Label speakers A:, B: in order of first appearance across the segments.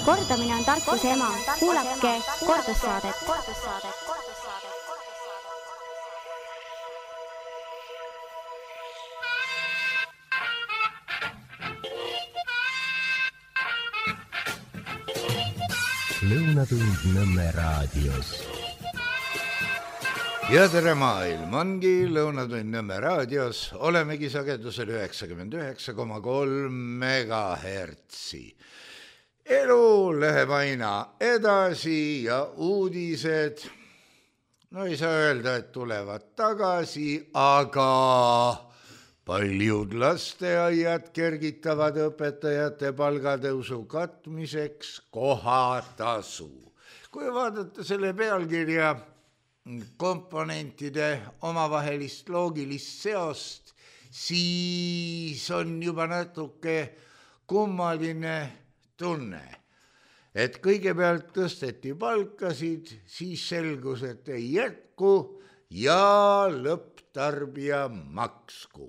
A: Kordamine on tarkuse ema. Kuulake kordussaadet.
B: Lõunatund Nõmme raadios.
C: Ja tere maailm, ongi Lõunatund Nõmme raadios. Olemegi sagedusel 99,3 megahertsi. Elu läheb aina edasi ja uudised, no ei saa öelda, et tulevad tagasi, aga paljud lasteaiad kergitavad õpetajate palgatõusu katmiseks kohatasu. Kui vaadata selle pealkirja komponentide omavahelist loogilist seost, siis on juba natuke kummaline tunne, et kõigepealt tõsteti palkasid, siis selgus, et ei jätku ja lõpptarbija maksku.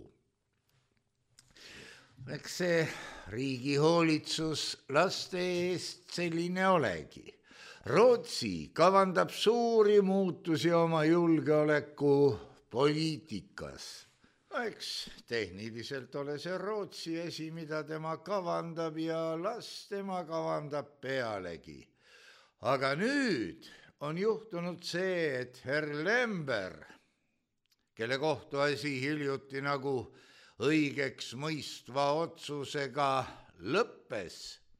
C: Eks see riigi hoolitsus laste eest selline olegi. Rootsi kavandab suuri muutusi oma julgeoleku poliitikas. Eks tehniliselt ole see Rootsi esi, mida tema kavandab ja las tema kavandab pealegi. Aga nüüd on juhtunud see, et herr Lember, kelle kohtuasi hiljuti nagu õigeks mõistva otsusega lõppes,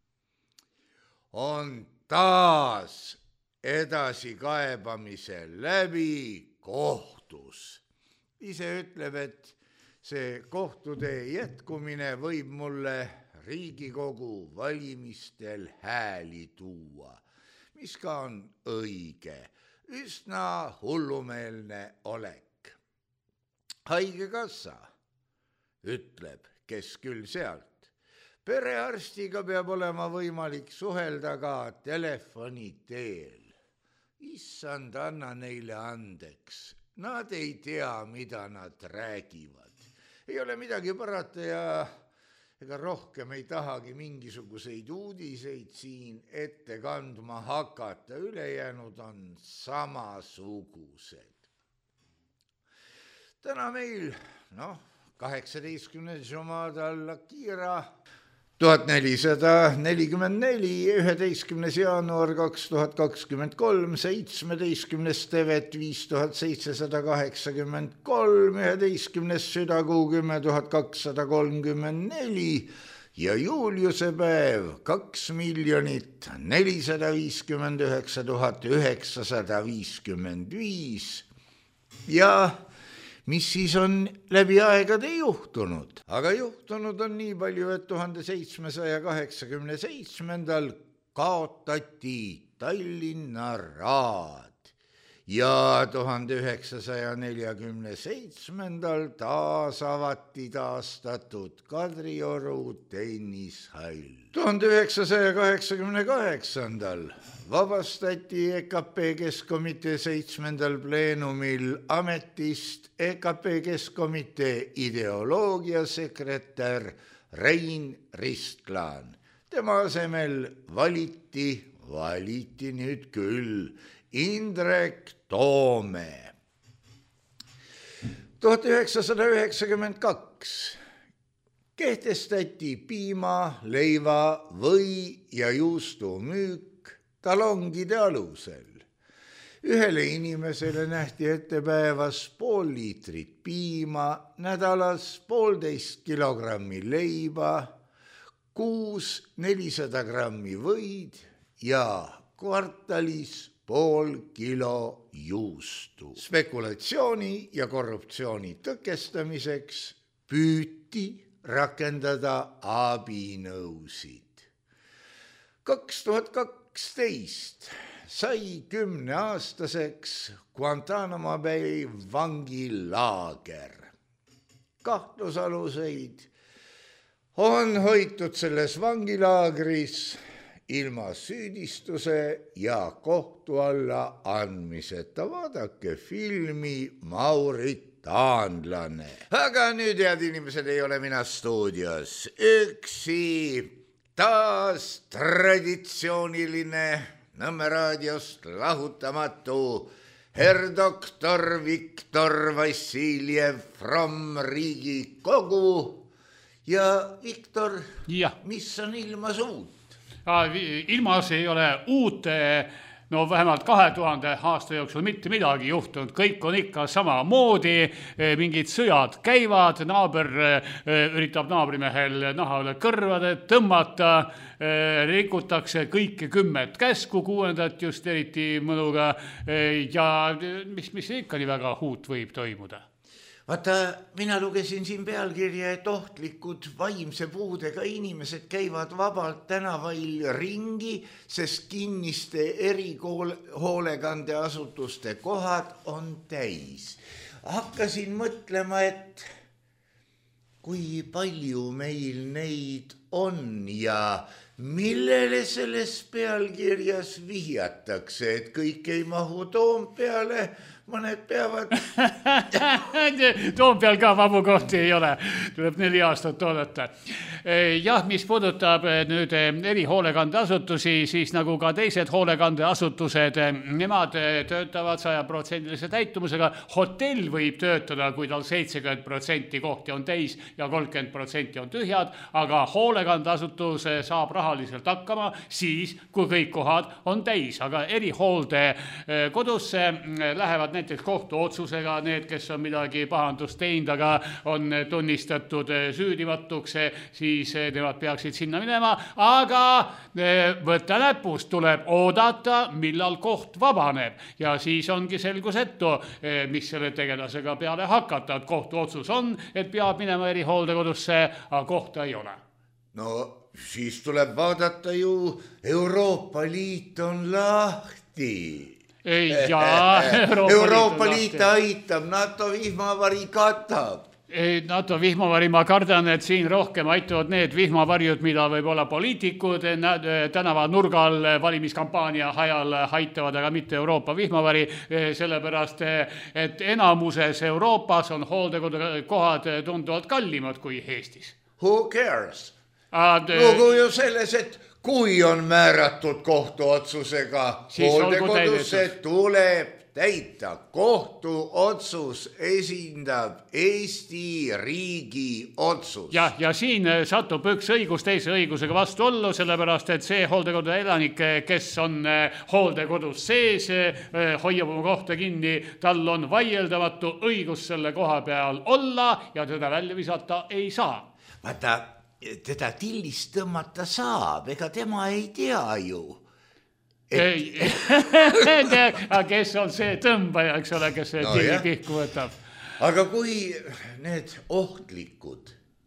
C: on taas edasikaebamise läbi kohtus. Ise ütleb, et see kohtutee jätkumine võib mulle Riigikogu valimistel hääli tuua, mis ka on õige, üsna hullumeelne olek. Haigekassa ütleb, kes küll sealt. Perearstiga peab olema võimalik suhelda ka telefoni teel. Issand, anna neile andeks. Nad ei tea, mida nad räägivad. Ei ole midagi parata ja ega rohkem ei tahagi mingisuguseid uudiseid siin ette kandma hakata. Ülejäänud on samasugused. Täna meil, 18. Jumada al-Akira 1444, 11. jaanuar 2023, 17. tevet 5783, 11. südakuu 10234 ja Juliuse päev 2 459 955 ja mis siis on läbi aegade juhtunud. Aga juhtunud on nii palju, et 1787. kaotati Tallinna raad ja 1947. taasavati taastatud Kadrioru tennishall. 1988. vabastati EKP Keskkomitee 7. pleenumil ametist EKP Keskkomitee ideoloogiasekretär Rein Ristlan. Tema asemel valiti nüüd küll Indrek Toome. 1992 kehtestati piima, leiva, või ja juustu müük talongide alusel. Ühele inimesele nähti ette päevas 0,5 liitrit piima, nädalas 1,5 kilogrammi leiba, kuus 400 grammi võid ja kvartalis 0,5 kilo juustu. Spekulatsiooni ja korruptsiooni tõkestamiseks püüti rakendada abinõusid. 2012 sai 10-aastaseks Guantanamo Bay vangilaager. Kahtlusaluseid on hoitud selles vangilaagris ilma süüdistuse ja kohtu alla andmiseta. Vaadake filmi Mauritaanlane. Aga nüüd, head inimesed, ei ole mina stuudios üksi. taas traditsiooniline Nõmme raadiost lahutamatu herr doktor Viktor Vassiljev from Riigikogu. Ja Viktor, mis on ilmas uut?
D: Ilmas ei ole uut, no vähemalt 2000 aasta jooksul mitte midagi juhtunud, kõik on ikka samamoodi, mingid sõjad käivad, naaber üritab naabrimehel naha üle kõrvade tõmmata, rikutakse kõike 10 käsku, 6. just eriti mõnuga ja mis ikka nii väga uut võib toimuda.
C: Vaata, mina lugesin siin pealkirja, et ohtlikud vaimse puudega inimesed käivad vabalt tänavail ringi, sest kinniste erihoolekandeasutuste kohad on täis. Hakkasin mõtlema, et kui palju meil neid on ja millele selles pealkirjas vihjatakse, et kõik ei mahu Toompeale, mõned peavad...
D: Toompeal ka vabu kohti ei ole, tuleb 4 aastat oodata. Jah, mis puudutab nüüd erihoolekandeasutusi, siis nagu ka teised hoolekandeasutused, nemad töötavad 100% täitumusega. Hotell võib töötada, kui tal 70% kohti on täis ja 30% on tühjad, aga hoolekandeasutus saab rahaliselt hakkama siis, kui kõik kohad on täis. Aga erihoolde kodusse lähevad näiteks kohtuotsusega need, kes on midagi pahandust teinud, aga on tunnistatud süüdimatuks, siis nemad peaksid sinna minema, aga võtta näpust, tuleb oodata, millal koht vabaneb ja siis ongi selgusetu, mis selle tegelasega peale hakata, et kohtuotsus on, et peab minema erihooldekodusse, aga kohta ei ole.
C: No siis tuleb vaadata ju, Euroopa Liit on lahti. Euroopa Liit aitab, NATO vihmavari katab.
D: NATO vihmavari, ma kardan, et siin rohkem aitavad need vihmavarjud, mida võib olla poliitikud tänava nurgal valimiskampaania ajal aitavad, aga mitte Euroopa vihmavari, sellepärast, et enamuses Euroopas on hooldekodukohad tunduvalt kallimad kui Eestis.
C: Who cares? Lugu ju selles, et kui on määratud kohtuotsusega, hooldekodusse tuleb täita. Kohtuotsus esindab Eesti riigi otsus.
D: Ja siin satub üks õigus teise õigusega vastu ollu, sellepärast, et see hooldekodu elanik, kes on hooldekodus sees, hoiab oma kohta kinni, tal on vaieldamatu õigus selle koha peal olla ja teda välja visata ei saa.
C: Vaata, teda tillist tõmmata saab, ega tema ei tea ju.
D: Kes on see tõmbaja, eks ole, kes see tilli pihku võtab.
C: Aga kui need ohtlikud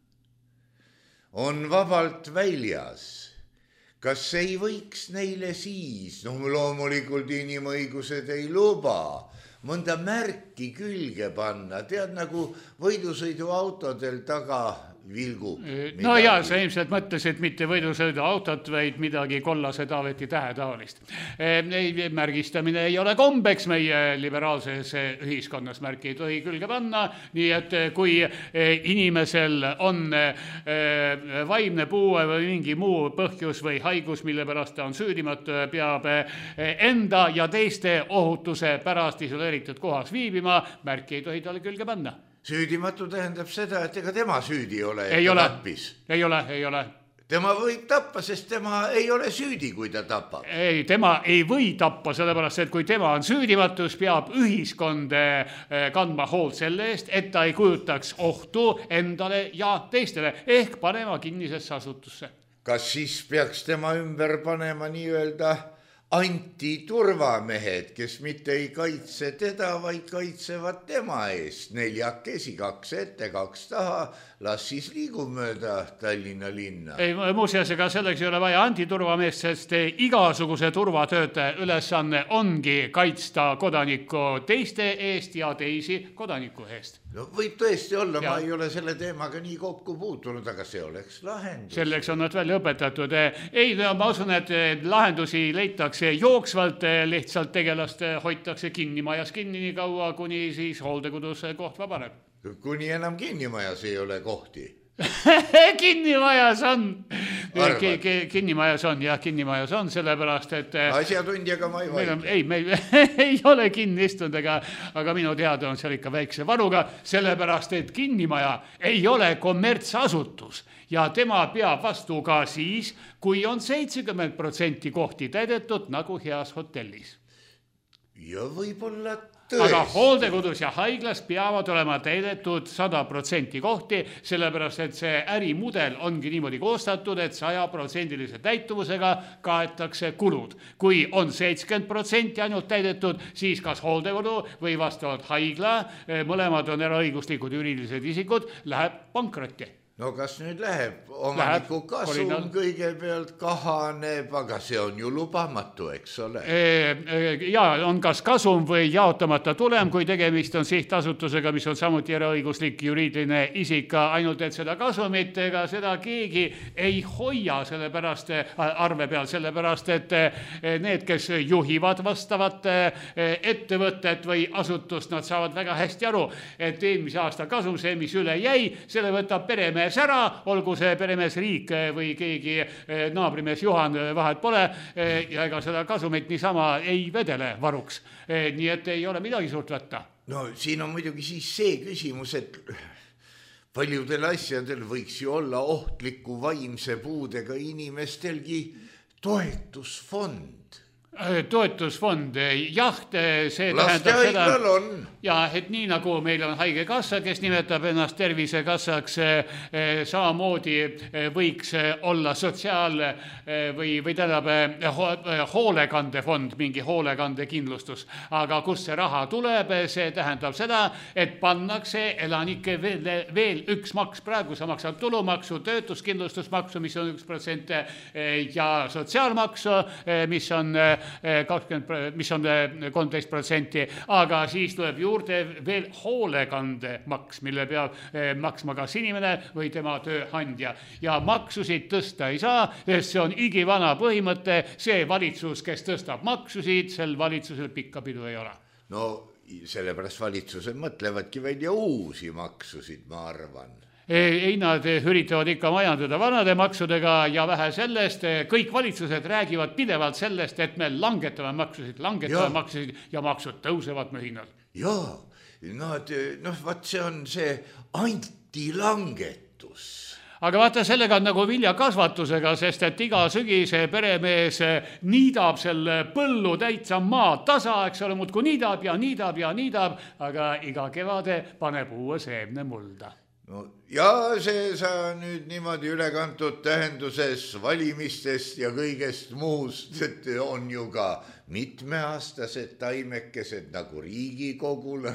C: on vabalt väljas, kas ei võiks neile siis, loomulikult inimõigused ei luba, mõnda märki külge panna, tead nagu võidusõiduautodel taga vilgub.
D: No ja, sa ilmselt mõtlesid mitte võidusõiduautot, vaid midagi kollase Taaveti tähetaolist. Märgistamine ei ole kombeks meie liberaalses ühiskonnas, märki ei tohi külge panna, nii et kui inimesel on vaimne puue või mingi muu põhjus või haigus, mille pärast ta on süüdimatu, peab enda ja teiste ohutuse pärast isoleeritud kohas viibima, märki ei tohi talle külge panna.
C: Süüdimatu tähendab seda, et ega tema süüdi ole,
D: et ta tappis. Ei ole.
C: Tema võib tappa, sest tema ei ole süüdi, kui ta tapab.
D: Ei, tema ei või tappa, sellepärast, et kui tema on süüdimatus, peab ühiskond kandma hoolt selle eest, et ta ei kujutaks ohtu endale ja teistele, ehk panema kinnisesse asutusse.
C: Kas siis peaks tema ümber panema nii-öelda antiturvamehed, kes mitte ei kaitse teda, vaid kaitsevad tema eest 4 2 ette, 2 taha, las siis liigub mööda Tallinna linna.
D: Ei, muuseas, ega selleks ei ole vaja antiturvameest, sest igasuguse turvatöötaja ülesanne ongi kaitsta kodanikku teiste eest ja teisi kodaniku eest.
C: No võib tõesti olla, ma ei ole selle teemaga nii kokku puutunud, aga see oleks lahendus.
D: Selleks on nad välja õpetatud. Ei, ma usun, et lahendusi leitakse jooksvalt, lihtsalt tegelast hoitakse kinnimajas kinni nii kaua, kuni siis hooldekodus koht vabaneb.
C: Kuni enam kinnimajas ei ole kohti.
D: Kinnimajas on. Kinnimajas on, jah, kinnimajas on, sellepärast, et
C: asjatundjaga ma ei vaidle.
D: Ei, meil ei ole kinni istunud, aga minu teada on seal ikka väikse varuga, sellepärast, et kinnimaja ei ole kommertsasutus ja tema peab vastu ka siis, kui on 70% kohti täidetud nagu heas hotellis.
C: Ja võib-olla
D: aga hooldekodus ja haiglas peavad olema täidetud 100% kohti, sellepärast, et see ärimudel ongi niimoodi koostatud, et 100% täituvusega kaetakse kulud. Kui on 70% ainult täidetud, siis kas hooldekodu või vastavalt haigla, mõlemad on eraõiguslikud juriidilised isikud, läheb pankrotti.
C: No kas nüüd läheb? Omaniku kasum kõigepealt kahaneb, aga see on ju lubamatu, eks ole?
D: Ja on kas kasum või jaotamata tulem, kui tegemist on sihtasutusega, mis on samuti eraõiguslik juriidiline isik, ainult et seda kasumit ega seda keegi ei hoia sellepärast arve peal, sellepärast et need, kes juhivad vastavat ettevõtet või asutust, nad saavad väga hästi aru, et eelmise aasta kasum, see, mis üle jäi, selle võtab peremees ära, olgu see peremees Riik või keegi naabrimees Juhan, vahet pole, ja ega seda kasumit niisama ei vedele varuks. Nii et ei ole midagi suurt võtta.
C: No siin on muidugi siis see küsimus, et paljudel asjadel võiks ju olla ohtliku vaimse puudega inimestelgi toetusfond.
D: Toetusfond, jah, see tähendab seda, ja et nii nagu meil on haigekassa, kes nimetab ennast tervisekassaks, samamoodi võiks olla sotsiaal- või tähendab hoolekandefond, mingi hoolekandekindlustus. Aga kus see raha tuleb, see tähendab seda, et pannakse elanike veel üks maks. Praegu sa maksad tulumaksu, töötuskindlustusmaksu, mis on 1%, ja sotsiaalmaksu, mis on 20, mis on 13%, aga siis tuleb juurde veel hoolekandemaks, mille peab maksma kas inimene või tema tööandja. Ja maksusid tõsta ei saa, sest see on igivana põhimõte, see valitsus, kes tõstab maksusid, sel valitsusel pikka pidu ei ole.
C: No sellepärast valitsused mõtlevadki välja uusi maksusid, ma arvan.
D: Ei, nad üritavad ikka majandada vanade maksudega ja vähe sellest, kõik valitsused räägivad pidevalt sellest, et me langetame maksusid ja maksud tõusevad mühinal.
C: Jaa, vaat see on see antilangetus.
D: Aga vaata, sellega on nagu viljakasvatusega, sest et iga sügise peremees niidab selle põllu täitsa maa tasa, eks ole, muudku niidab, aga iga kevade paneb uue seemne mulda.
C: No, ja see sa nüüd niimoodi ülekantud tähenduses valimistest ja kõigest muust, et on ju ka mitmeaastased taimekesed nagu Riigikogul.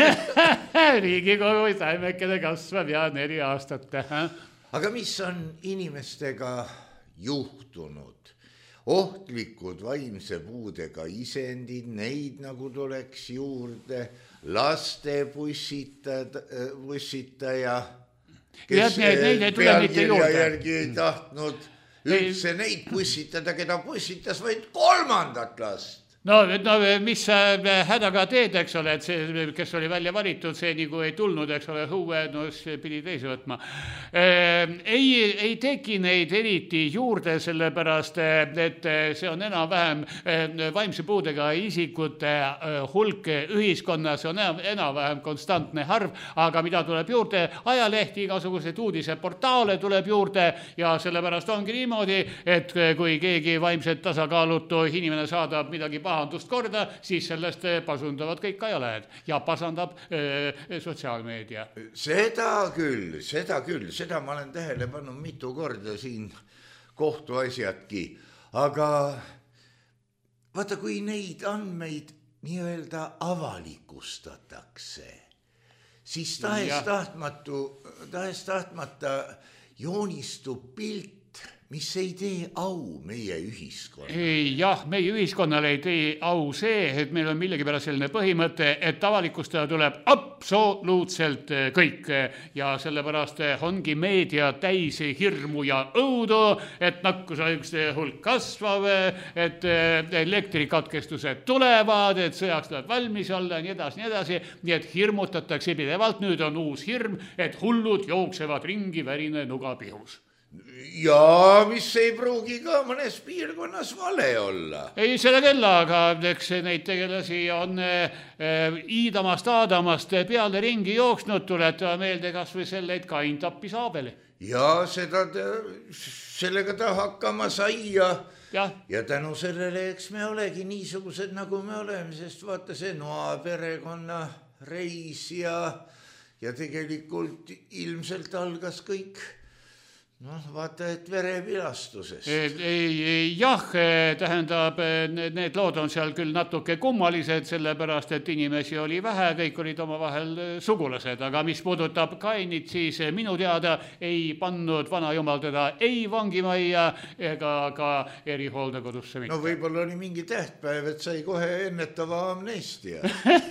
D: Riigikogu taimekene kasvab ja 4 aastat.
C: Aga mis on inimestega juhtunud? Ohtlikud vaimse puudega isendid, neid nagu tuleks juurde, laste bussitaja, kes pealkirja järgi ei tahtnud üldse neid bussitada, keda bussitas vaid 3. last.
D: No mis hädaga teed, eks ole, et see, kes oli välja valitud, see nagu ei tulnud, eks ole, huue, see pidi teise võtma. Ei teki neid eriti juurde, sellepärast, et see on enam-vähem vaimse puudega isikute hulk ühiskonnas, on enam-vähem konstantne arv, aga mida tuleb juurde, ajalehti, igasuguseid uudiseportaale tuleb juurde ja sellepärast ongi niimoodi, et kui keegi vaimselt tasakaalutu inimene saadab midagi pahandust korda, siis sellest pasundavad kõik ajalehed ja pasandab sotsiaalmeedia.
C: Seda küll, seda ma olen tähele pannud mitu korda siin kohtuasjadki, aga vaata, kui neid andmeid nii-öelda avalikustatakse, siis tahes-tahtmata joonistub pilt, mis ei tee au meie ühiskonnale.
D: Jah, meie ühiskonnale ei tee au see, et meil on millegipärast selline põhimõte, et avalikustada tuleb absoluutselt kõik ja sellepärast ongi meedia täis hirmu ja õudu, et nakkushaiguste hulk kasvab, et elektrikatkestused tulevad, et sõjaks tuleb valmis olla ja nii edasi, nii et hirmutatakse pidevalt, nüüd on uus hirm, et hullud jooksevad ringi värine nuga pihus.
C: ja mis ei pruugi ka mõnes piirkonnas vale olla.
D: ei, selle küll, aga eks neid tegelasi on Iidamast, Aadamast peale ringi jooksnud, tuletame meelde kas või selle, et Kain tappis Aabeli.
C: Ja sellega ta hakkama sai ja tänu sellele, eks me olegi niisugused, nagu me oleme, sest vaata see Noa perekonna reis ja tegelikult ilmselt algas kõik, vaata, et verevilastusest.
D: Jah, tähendab, need lood on seal küll natuke kummalised, sellepärast, et inimesi oli vähe, kõik olid omavahel sugulased, aga mis puudutab Kainit, siis minu teada ei pannud vanajumal teda ei vangimajja ega ka erihooldekodusse mitte.
C: No võib-olla oli mingi tähtpäev, et sai kohe ennetava amnestia.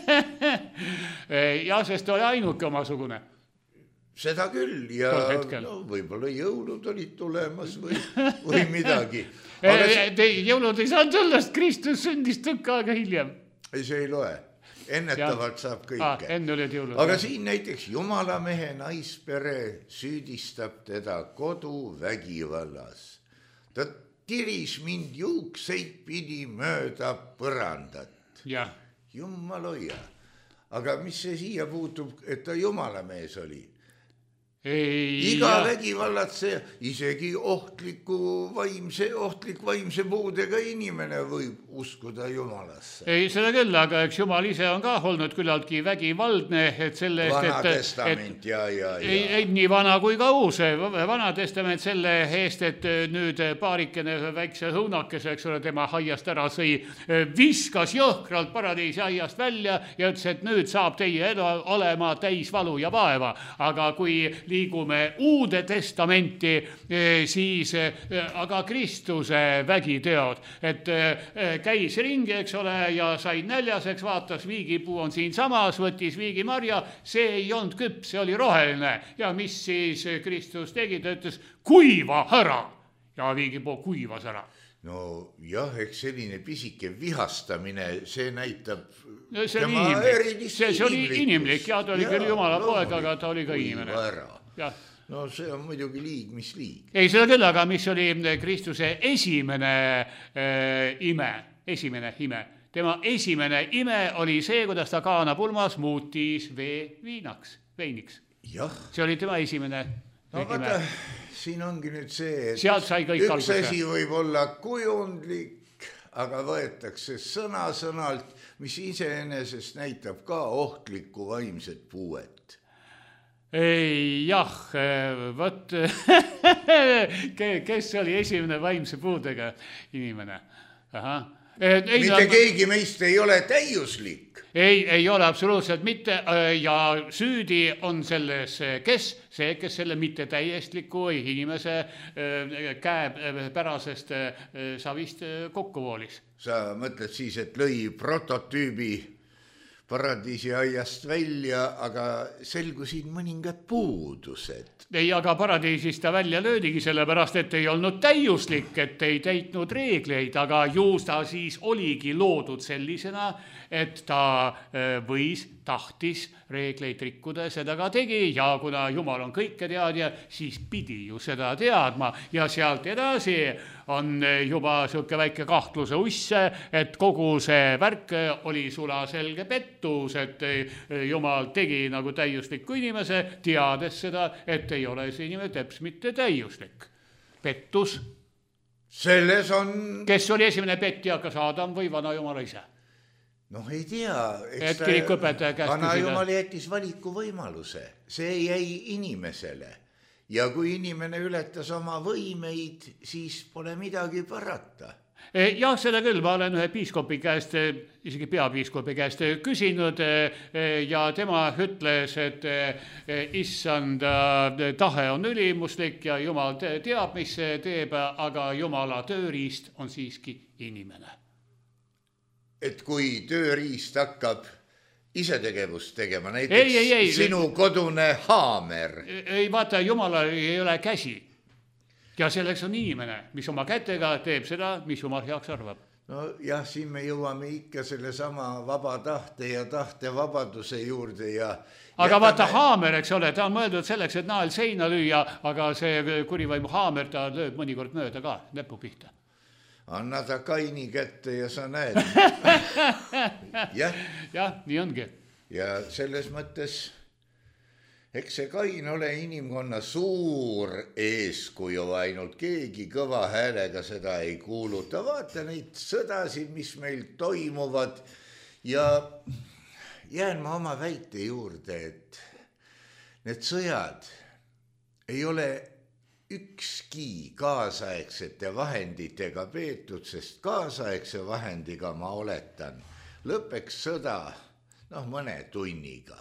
D: Ja, sest oli ainuke omasugune.
C: Seda küll ja võib-olla jõulud olid tulemas või midagi.
D: Jõulud ei saanud sellest, Kristus sündis tükk aega hiljem.
C: See ei loe, ennetavalt saab kõike.
D: Enne olid jõulud.
C: Aga siin näiteks jumalamehe naispere süüdistab teda koduvägivallas. Ta tiris mind juukseid pidi mööda põrandat. Jumal hoia. Aga mis see siia puutub, et ta jumalamees oli? Iga vägivallatse, isegi ohtlik vaimse puudega inimene võib uskuda Jumalasse.
D: Ei, seda küll, aga eks Jumal ise on ka olnud küllaldki vägivaldne, et selle eest,
C: Vana testament,
D: ei nii vana kui ka uus. Vana testament selle eest, et nüüd paarikene väikse õunakese, eks ole, tema aiast ära sõi, viskas jõhkralt paradiisi aiast välja ja ütles, et nüüd saab teie elu olema täis valu ja vaeva. Aga kui liigume uude testamenti, siis aga Kristuse vägiteod, et käis ringi, eks ole, ja sai näljaseks, vaatas, viigipuu on siin samas, võttis viigimarja, see ei olnud küpp, see oli roheline. Ja mis siis Kristus tegi, ta ütles, kuiva ära. Ja viigipuu kuivas ära.
C: No jah, eks selline pisike vihastamine, see näitab
D: see oli inimlik, ja ta oli küll Jumala poeg, aga ta oli ka inimene.
C: No see on muidugi liig, mis liig.
D: Ei, seda küll, aga mis oli Kristuse esimene ime. Tema esimene ime oli see, kuidas ta Kaana pulmas muutis veiniks. See oli tema esimene
C: ime. Vaata, siin ongi nüüd see, et
D: üks
C: asi võib olla kujundlik, aga võetakse sõna-sõnalt, mis iseenesest näitab ka ohtlikku vaimset puuet.
D: Jah, võt, kes oli esimene vaimse puudega inimene?
C: Mitte keegi meist ei ole täiuslik.
D: Ei ole absoluutselt mitte ja süüdi on selles kes selle mitte täiestliku inimese käepärasest savist kokku voolis. Sa
C: mõtled siis, et lõi prototüübi paradiisi aiast välja, aga selgusid mõningad puudused.
D: Ei, aga paradiisist ta välja löödigi sellepärast, et ei olnud täiuslik, et ei täitnud reegleid, aga ju ta siis oligi loodud sellisena, et ta tahtis reegleid rikkuda, seda ka tegi ja kuna Jumal on kõike teadja, siis pidi ju seda teadma ja sealt edasi on juba siuke väike kahtluse usse, et kogu see värk oli sulaselge pettus, et Jumal tegi nagu täiusliku inimese, teades seda, et ei ole see inimene teps mitte täiuslik. Pettus.
C: Selles on...
D: Kes oli esimene petja, kas Adam või vana Jumala ise?
C: Noh, ei tea.
D: Vana
C: Jumal jättis valiku võimaluse. See jäi inimesele. Ja kui inimene ületas oma võimeid, siis pole midagi parata.
D: Jah, seda küll, ma olen ühe piiskopi käest, isegi peapiiskopi käest küsinud ja tema ütles, et issanda tahe on ülimuslik ja Jumal teab, mis teeb, aga Jumala tööriist on siiski inimene.
C: Et kui tööriist hakkab isetegevust tegema, näiteks sinu kodune haamer.
D: Ei, vaata, Jumalal ei ole käsi. Ja selleks on inimene, mis oma kätega teeb seda, mis Jumal heaks arvab.
C: no jah, siin me jõuame ikka selle sama vaba tahte ja tahtevabaduse juurde ja
D: aga vaata haamer, eks ole, ta on mõeldud selleks, et nael seina lüüa, aga see kurivaimu haamer, ta lööb mõnikord mööda ka näpu pihta.
C: Anna ta Kaini kätte ja sa näed.
D: Jah, nii ongi.
C: Ja selles mõttes, eks see Kain ole inimkonna suur eeskuju, ainult keegi kõva häälega seda ei kuuluta. Vaata neid sõdasid, mis meil toimuvad ja jään ma oma väite juurde, et need sõjad ei ole ükski kaasaegsete vahenditega peetud, sest kaasaegse vahendiga ma oletan, lõpeks sõda mõne tunniga.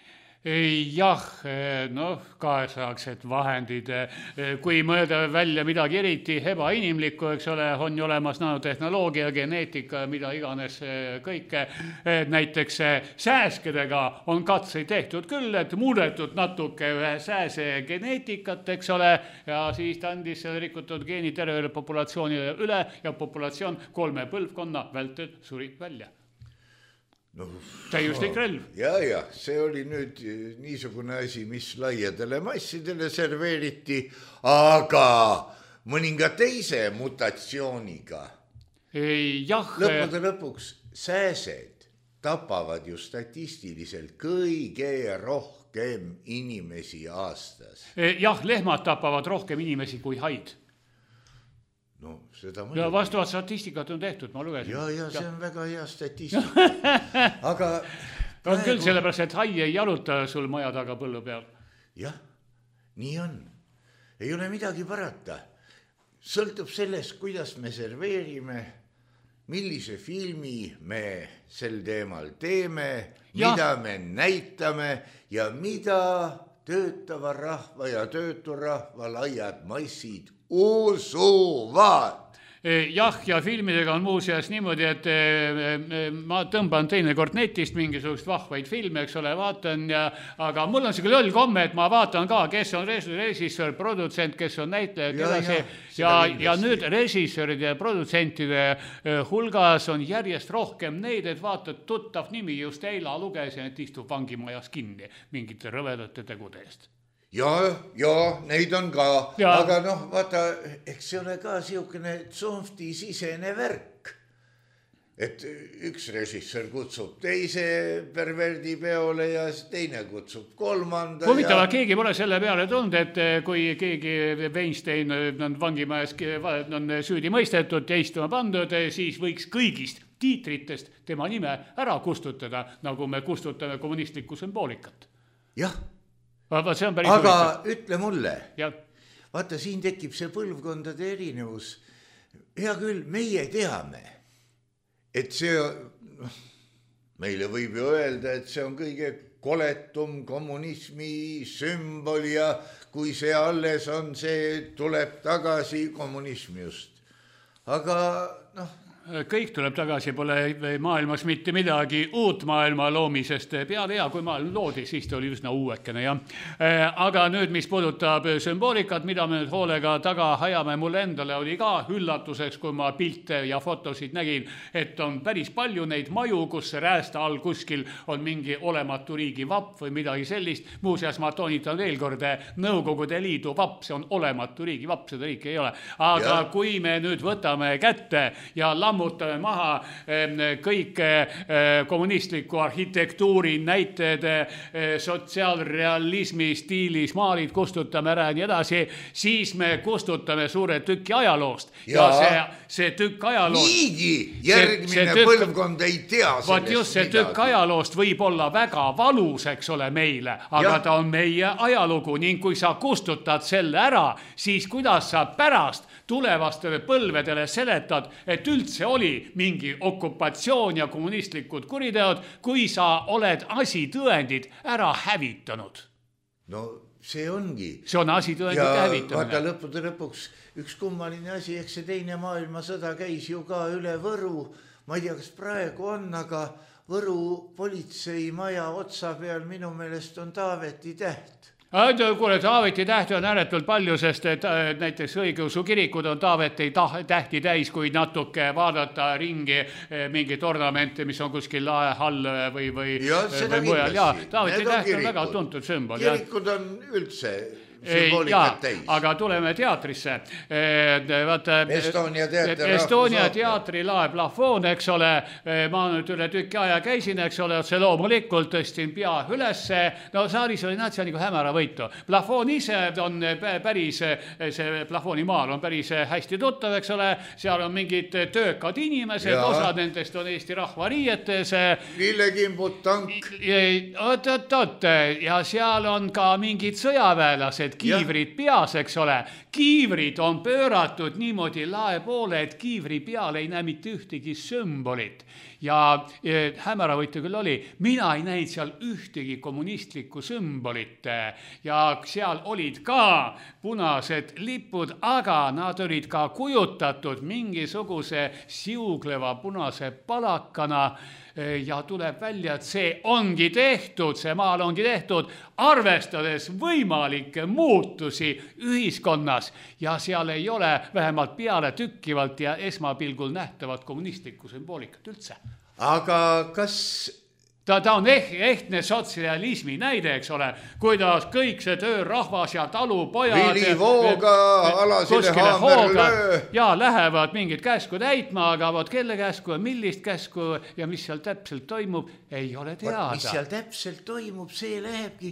D: Jah, kaasaegsed vahendid, kui mõelda välja midagi eriti ebainimlikku, eks ole, on ju olemas nanotehnoloogia, geneetika, mida iganes kõike. Näiteks sääskedega on katseid tehtud küll, et muudetud natuke ühe sääse geneetikat, eks ole, ja siis ta andis rikutud geenid tervele populatsioonile üle ja populatsioon 3 põlvkonna vältel suri välja. Täiuslik relv.
C: Ja, see oli nüüd niisugune asi, mis laiadele massidele serveeriti, aga mõninga teise mutatsiooniga. Lõppude lõpuks sääsed tapavad ju statistiliselt kõige rohkem inimesi aastas.
D: Jah, lehmad tapavad rohkem inimesi kui haid.
C: No seda
D: ja vastavalt statistikat on tehtud, ma lugesin.
C: Ja see on väga hea statistika. Aga
D: on küll sellepärast, et hai ei jaluta sul maja taga põllu peal.
C: Jah, nii on. Ei ole midagi parata. Sõltub sellest, kuidas me serveerime, millise filmi me sel teemal teeme, mida me näitame ja mida töötava rahva ja töötu rahva laiad massid usuvad.
D: Jah, ja filmidega on muuseas niimoodi, et ma tõmban teinekord netist mingisugust vahvaid filme, eks ole, vaatan, aga mul on see loll komme, et ma vaatan ka, kes on režissöör, produtsent, kes on näitleja, ja nüüd režissööride ja produtsentide hulgas on järjest rohkem neid, et vaatad tuttav nimi just eila lugesin, et istub vangimajas kinni mingite rõvedate tegude eest.
C: Ja, neid on ka, aga vaata, eks see ole ka siukene tsonfti sisene värk. Et üks režissöör kutsub teise perverdi peole ja teine kutsub kolmanda.
D: Huvitava, keegi pole selle peale tulnud, et kui keegi Weinstein on vangimajas on süüdi mõistetud ja istuma pandud, siis võiks kõigist tiitritest tema nime ära kustutada, nagu me kustutame kommunistlikku sümboolikat.
C: Jah.
D: Aga
C: ütle mulle, vaata siin tekib see põlvkondade erinevus. Hea küll, meie teame, et see, meile võib ju öelda, et see on kõige koletum kommunismi sümbol ja kui see alles on, see tuleb tagasi kommunismi just. Aga
D: kõik tuleb tagasi, pole maailmas mitte midagi uut maailma loomisest peale ja kui maailm loodi, siis ta oli üsna uuekene. Aga nüüd, mis puudutab sümboolikat, mida me nüüd hoolega taga ajame, mulle endale oli ka üllatuseks, kui ma pilte ja fotosid nägin, et on päris palju neid maju, kus räästa all kuskil on mingi olematu riigi vapp või midagi sellist. Muuseas, ma toonitan veel kord, Nõukogude Liidu vapp, see on olematu riigi vapp, seda riiki ei ole. Aga kui me nüüd võtame kätte ja lammutame maha kõik kommunistliku arhitektuuri näited, sotsiaalrealismi stiilis maalid kustutame ära ja nii edasi, siis me kustutame suure tüki ajaloost. Ja see tükk ajaloost...
C: Niigi järgmine põlvkond ei tea sellest midagi.
D: Just see tükk ajaloost võib olla väga valus, eks ole, meile, aga ta on meie ajalugu ning kui sa kustutad selle ära, siis kuidas sa pärast tulevastele põlvedele seletad, et üldse oli mingi okupatsioon ja kommunistlikud kuriteod, kui sa oled asitõendid ära hävitanud.
C: No see ongi.
D: See on asitõendid hävitamine.
C: Vaata lõppude lõpuks üks kummaline asi, eks see teine maailmasõda käis ju ka üle Võru. Ma ei tea, kas praegu on, aga Võru politseimaja otsa peal minu meelest on Taaveti täht.
D: Kuule, Taaveti tähti on ääretult palju, sest et näiteks õigeusu kirikud on Taaveti tähti täis, kui natuke vaadata ringi mingit ornamente, mis on kuskil lae all või mujal. Ja, Taaveti täht on väga tuntud sümbol.
C: Kirikud on üldse sümboolikat täis.
D: Aga tuleme teatrisse.
C: Estonia
D: teatri lae plafoon, eks ole. Ma nüüd üle tükki aja käisin, eks ole, otse loomulikult tõstin pea ülesse. No saalis oli näed, see on nagu hämara võitu. Plafoon ise on päris, see plafooni maal on päris hästi tuttav, eks ole. Seal on mingid töökad inimesed, osa nendest on Eesti rahva riietes.
C: Lillekimbud, tank.
D: Oot. Ja seal on ka mingid sõjaväelased, kiivrid peas, eks ole. Kiivrid on pööratud niimoodi lae poole, et kiivri peal ei näe mitte ühtegi sümbolit. Ja hämaravõitu küll oli, mina ei näinud seal ühtegi kommunistlikku sümbolit ja seal olid ka punased lipud, aga nad olid ka kujutatud mingisuguse siugleva punase palakana ja tuleb välja, et see ongi tehtud, see maal ongi tehtud, arvestades võimalikke muutusi ühiskonnas ja seal ei ole vähemalt peale tükkivalt ja esmapilgul nähtavat kommunistlikku sümboolikat üldse.
C: Aga kas...
D: Ta on ehtne sotsialismi näide, eks ole, kuidas kõik see töörahvas ja talupojad
C: vilivooga, alasile haamer löö.
D: Ja lähevad mingid käsku täitma, aga vot kelle käsku ja millist käsku ja mis seal täpselt toimub, ei ole teada.
C: Mis seal täpselt toimub, see lähebki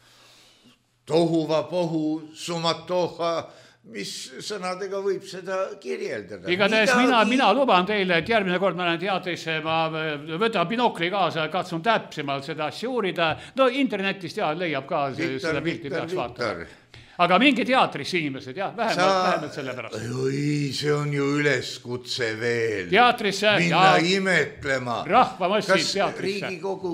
C: tohuva pohu, sumatoha, mis sõnadega võib seda kirjeldada.
D: Igatahes mina luban teile, et järgmine kord ma lähen teatrisse, ma võtan binokli kaasa ja katsun täpsemalt seda asja uurida. No internetist leiab ka seda pilti peaks vaatama. Aga mingi teatrisse inimesed, vähemalt selle pärast.
C: Oi, see on ju üleskutse veel.
D: Teatrisse.
C: Minna imetlema.
D: Rahvamassid teatrisse.
C: Kas Riigikogu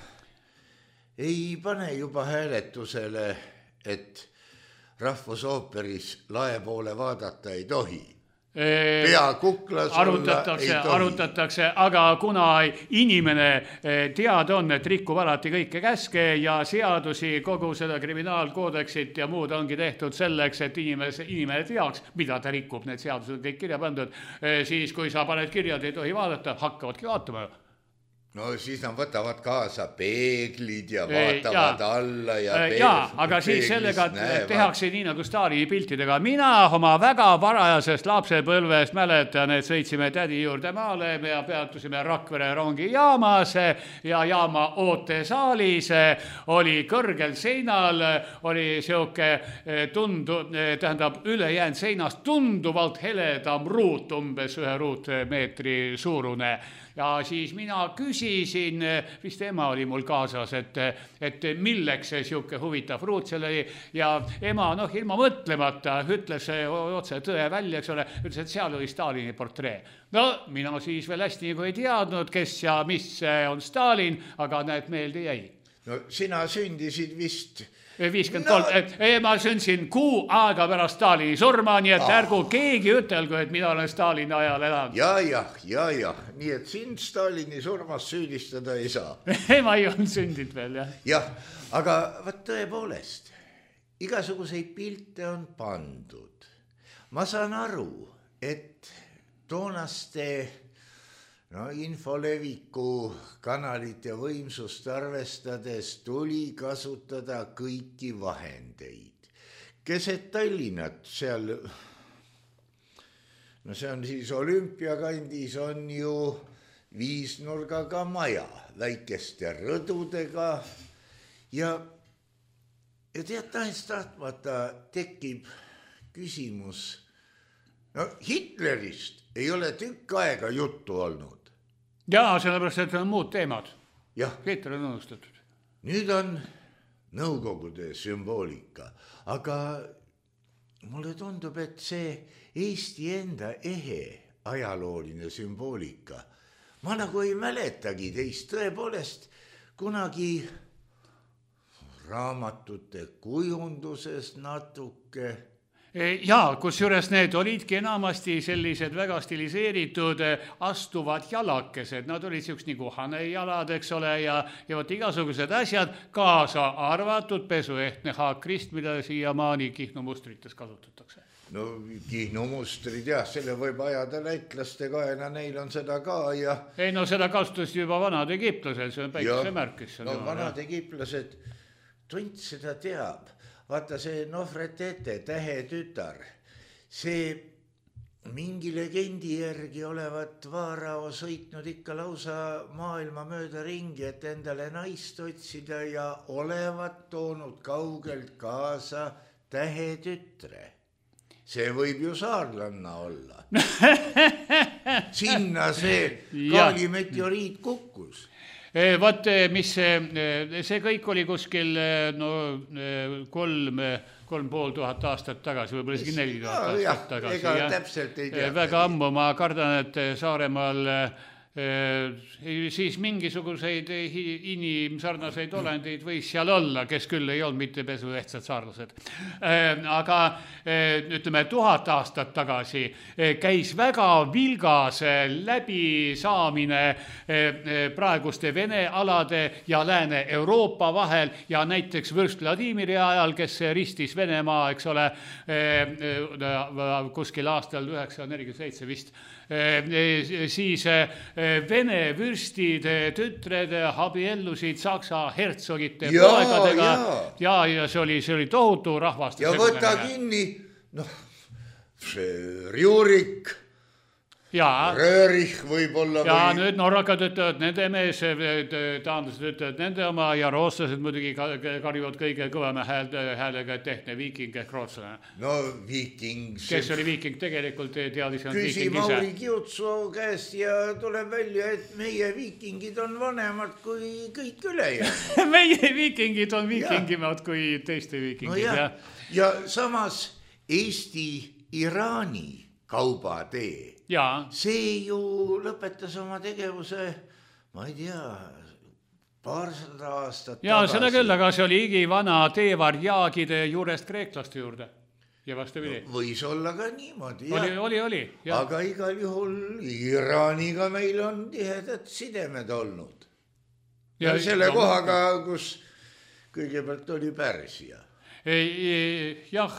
C: ei pane juba hääletusele, et rahvusooperis lae poole vaadata ei tohi? Pea kuklas
D: arutatakse, aga kuna inimene teada on, et rikub alati kõike käske ja seadusi, kogu seda kriminaalkoodeksit ja muud ongi tehtud selleks, et inimene teaks, mida ta rikub, need seadused kõik kirja pandud, siis kui sa paned kirjad, ei tohi vaadata, hakkavadki vaatama.
C: No siis nad võtavad kaasa peeglid ja vaatavad alla ja
D: aga siis sellega tehakse nii nagu Stalini piltidega. Mina oma väga varajasest lapsepõlvest mäletan, et sõitsime tädi juurde maale ja peatusime Rakvere rongi jaamas ja jaama ootesaalis oli kõrgel seinal, oli siuke ülejäänud seinast tunduvalt heledam ruut, umbes 1 ruutmeetri suurune. Ja siis mina küsisin, vist ema oli mul kaasas, et milleks see siuke huvitav ruut seal oli ja ema ilma mõtlemata ütles otse tõe välja, eks ole, ütles, et seal oli Stalini portree. No mina siis veel hästi nagu ei teadnud, kes ja mis on Stalin, aga näed, meelde jäi.
C: No sina sündisid vist...
D: 53. Ma sündisin kuu aega pärast Stalini surma, nii et ärgu keegi ütelgu, et mina olen Stalini ajal elanud.
C: Ja. Nii et sind Stalini surmas süüdistada ei saa.
D: Ma ei olnud sündinud veel, jah.
C: Jah, aga võt tõepoolest, igasuguseid pilte on pandud. Ma saan aru, et toonaste infoleviku kanalit ja võimsust arvestades tuli kasutada kõiki vahendeid. Keset Tallinnat seal, see on siis olümpiakandis, on ju 5-nurgaga maja, väikeste rõdudega ja tead, tahtmata tekib küsimus, Hitlerist ei ole tükk aega juttu olnud.
D: Jaa, sellepärast, et on muud teemad. Hitler on unustatud.
C: Nüüd on Nõukogude sümboolika, aga mulle tundub, et see Eesti enda ehe ajalooline sümboolika, ma nagu ei mäletagi teist tõepoolest kunagi raamatute kujunduses natuke.
D: Jaa, kusjuures need olidki enamasti sellised väga stiliseeritud astuvad jalakesed. Nad olid siuks nagu hanejalad, eks ole, ja võt igasugused asjad, kaasa arvatud pesuehtne haakrist, mida siiamaani Kihnu mustrites kasutatakse.
C: No Kihnu mustrid, jah, selle võib ajada lätlaste kaena, neil on seda ka ja...
D: Ei, no seda kasutasid juba vanad egiplased, see on päikse märkis.
C: No vanad egiplased, tont seda teab. Vaata see Nofretete, tähe tütar, see mingi legendi järgi olevat Vaarao sõitnud ikka lausa maailma mööda ringi, et endale naist otsida ja olevat toonud kaugelt kaasa tähe tütre. See võib ju saarlanna olla. Sinna see kaalimeteoriit kukkus.
D: Vaat, mis see kõik oli kuskil 3,5 aastat tagasi, võib-olla isegi 4 aastat tagasi.
C: Ega täpselt ei tea.
D: Väga ammu, ma kardan, et Saaremaal siis mingisuguseid inimsarnaseid olendeid võis seal olla, kes küll ei olnud mitte pesuehtsad saarlased. Aga ütleme 1000 aastat tagasi käis väga vilgas läbisaamine praeguste Vene alade ja Lääne-Euroopa vahel ja näiteks Vürst Vladimiri ajal, kes ristis Venemaa, eks ole, kuskil aastal 947 vist, siis Vene vürstid, tütred abiellusid Saksa hertsogite poegadega ja see oli tohutu rahvaste.
C: Ja võta kinni, see Rjurik, Röörich võib-olla.
D: Ja nüüd norrakad ütlevad nende mees, taanlased ütlevad nende oma ja rootslased muidugi karjuvad kõige kõvema häälega tehne viiking ehk rootslane.
C: No viiking.
D: Kes oli viiking tegelikult teadis.
C: Küsi Mauri Kiutsoo käest ja tuleb välja, et meie viikingid on vanemad kui kõik ülejäänud.
D: Meie viikingid on viikingimad kui teiste viikingid.
C: No ja samas Eesti-Iraani kaubatee. See ju lõpetas oma tegevuse, ma ei tea, 200 aastat tagasi.
D: Jaa, seda küll, aga see oli igivana teevarjaagide juurest kreeklaste juurde. Ja vastupidi.
C: Võis olla ka niimoodi.
D: Oli.
C: Aga igal juhul Iraaniga meil on tihedad sidemed olnud. Ja selle kohaga, kus kõigepealt oli Pärsia.
D: Jah,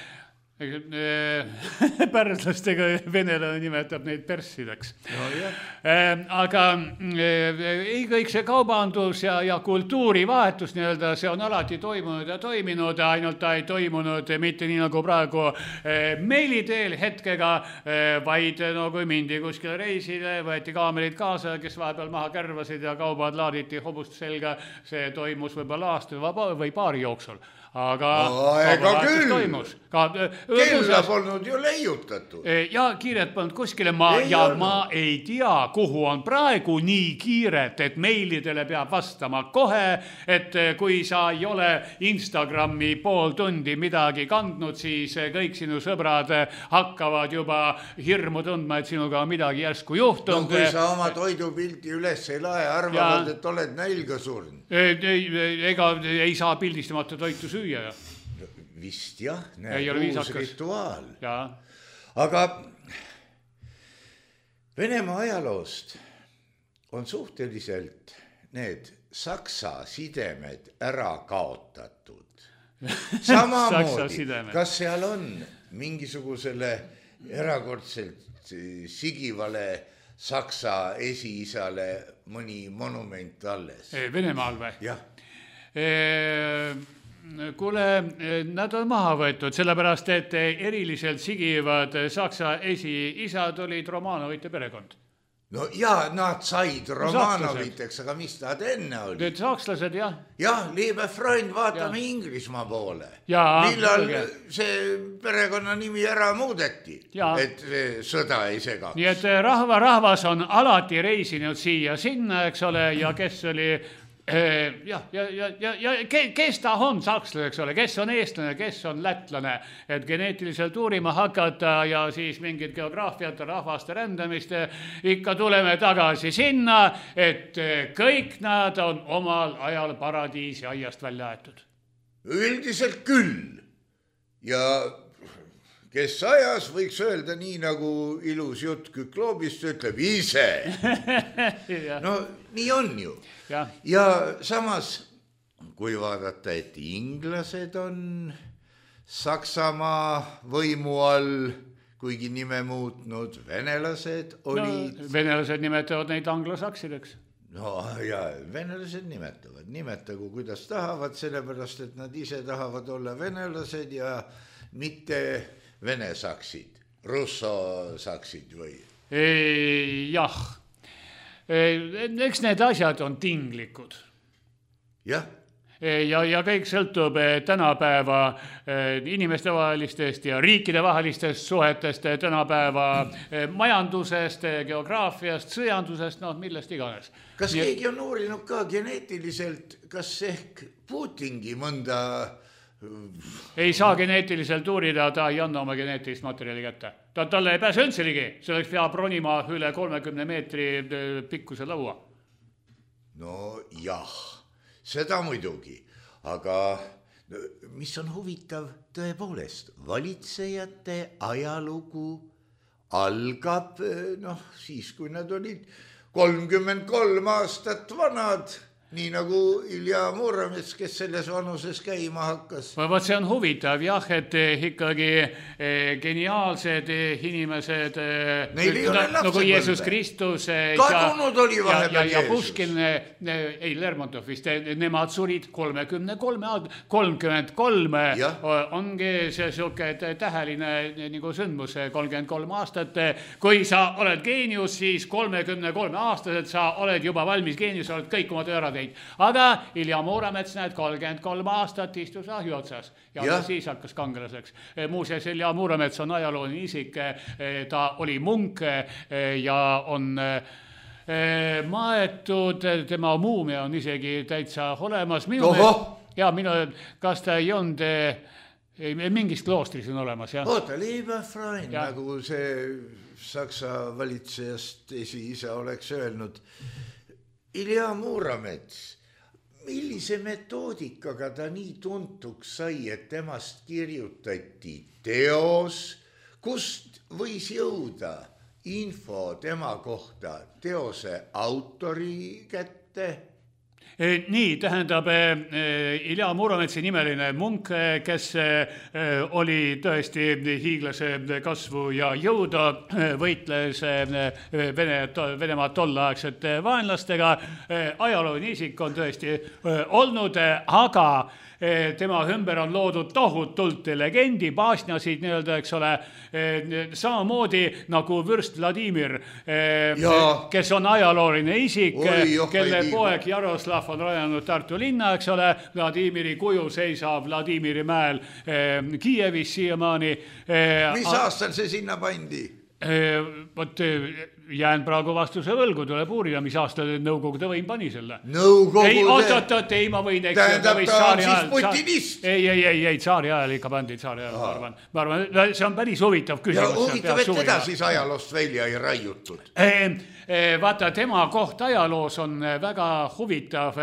D: pärslastega venelane nimetab neid perssideks. Aga ei kõik see kaubandus ja kultuurivahetus nii-öelda, see on alati toimunud ja toiminud, ainult ta ei toimunud mitte nii nagu praegu meiliteel hetkega, vaid kui mindi kuskile reisile, võeti kaamerid kaasa, kes vahepeal maha kärvasid ja kaubad laaditi hobust selga, see toimus võib-olla aasta või paari jooksul. Aga
C: küll.
D: Toimus.
C: Kella polnud ju leiutatud.
D: Ja kiiret polnud kuskile. Ma ei tea, kuhu on praegu nii kiiret, et meilidele peab vastama kohe, et kui sa ei ole Instagrami pool tundi midagi kandnud, siis kõik sinu sõbrad hakkavad juba hirmu tundma, et sinuga on midagi järsku juhtunud.
C: No kui sa oma toidupilti üles ei lae, arvavad, et oled nälga surnud.
D: Ega ei saa pildistamata toitu süüa.
C: Vist jah, uus rituaal. Aga Venemaa ajaloost on suhteliselt need saksa sidemed ära kaotatud. Samamoodi, kas seal on mingisugusele erakordselt sigivale saksa esiisale mõni monument alles?
D: Venemaal või?
C: Jah.
D: Kuule, nad on maha võetud, sellepärast, et eriliselt sigivad saksa esiisad olid Romanovite perekond.
C: No jaa, nad said Romanoviteks, aga mis nad enne olid?
D: Need sakslased, jah.
C: Jah, liebe Freund, vaatame Inglismaa poole. Millal see perekonna nimi ära muudeti, et sõda ei sega.
D: Nii et rahvas on alati reisinud siia sinna, eks ole, ja kes oli... kes ta on sakslane, eks ole, kes on eestlane, kes on lätlane, et geneetiliselt uurima hakata ja siis mingid geograafiat, rahvaste rändamist, ikka tuleme tagasi sinna, et kõik nad on omal ajal paradiisi aiast välja aetud.
C: Üldiselt küll. Ja kes ajas, võiks öelda nii, nagu ilus jutt Kükloobist ütleb ise. No nii on ju. Ja samas, kui vaadata, et inglased on Saksamaa võimu all, kuigi nime muutnud, venelased olid...
D: No, venelased nimetavad neid anglosaksideks.
C: No ja venelased nimetagu kuidas tahavad, sellepärast, et nad ise tahavad olla venelased ja mitte venesaksid, russosaksid või?
D: Jah, eks need asjad on tinglikud.
C: Jah.
D: Ja kõik sõltub tänapäeva inimestevahelistest ja riikidevahelistest suhetest, tänapäeva majandusest, geograafiast, sõjandusest, no millest iganes.
C: Kas keegi on uurinud ka geneetiliselt, kas ehk Putingi mõnda...
D: Ei saa geneetiliselt uurida, ta ei anna oma geneetilist materjali kätte. Talle ei pääse üldse ligi, selleks peab ronima üle 30 meetri pikkuse laua.
C: No jah. Seda muidugi, aga mis on huvitav tõepoolest, valitsejate ajalugu algab siis, kui nad olid 33 aastat vanad, nii nagu Ilja Muromets, kes selles vanuses käima hakkas.
D: Vaat see on huvitav, jah, et ikkagi geniaalsed inimesed, nagu Jeesus Kristus
C: kadunud oli vahepeal
D: ja Puškin, ei, Lermontov vist, nemad surid 33 ongi see siuke täheline nagu sündmus, 33 aastat. Kui sa oled geenius, siis 33 aastaselt sa oled juba valmis geenius, sa oled kõik oma töö ära teinud. Aga Ilja Muromets, näed, 33 aastat istus ahju otsas ja siis hakkas kangelaseks. Muuseas, Ilja Muromets on ajalooline isik, ta oli munk ja on maetud, tema muumia on isegi täitsa olemas. Kas ta ei olnud... Mingis kloostris on olemas, jah?
C: Oota, Lieberfreund, nagu see Saksa valitsejast esiisa oleks öelnud. Ilja Muromets, millise metoodikaga ta nii tuntuks sai, et temast kirjutati teos, kust võis jõuda info tema kohta teose autori kätte?
D: Nii, tähendab, Ilja Murometsi nimeline munk, kes oli tõesti hiiglase kasvu ja jõuda, võitles Venemaa tollaegsete vaenlastega. Ajalooline isik on tõesti olnud, aga tema ümber on loodud tohutult legendi, baasniasid nii-öelda, eks ole, samamoodi nagu vürst Vladimir, kes on ajalooline isik, kelle poeg Jaroslav on rajanud Tartu linna, eks ole, Vladimiri kuju seisab Vladimiri mäel Kiievis siiamaani.
C: Mis aastal see sinna pandi?
D: Jään praegu vastuse võlgu, tuleb uurida, mis aastal Nõukogude võim pani selle.
C: Nõukogude?
D: Ei, ma võin
C: tähendab, ta on siis putinist.
D: Ei, tsaari ajal ikka pandi, tsaari ajal, ma arvan. See on päris huvitav küsimus.
C: Ja huvitav, et teda siis ajaloost välja ei raiutud.
D: Vaata, tema koht ajaloos on väga huvitav.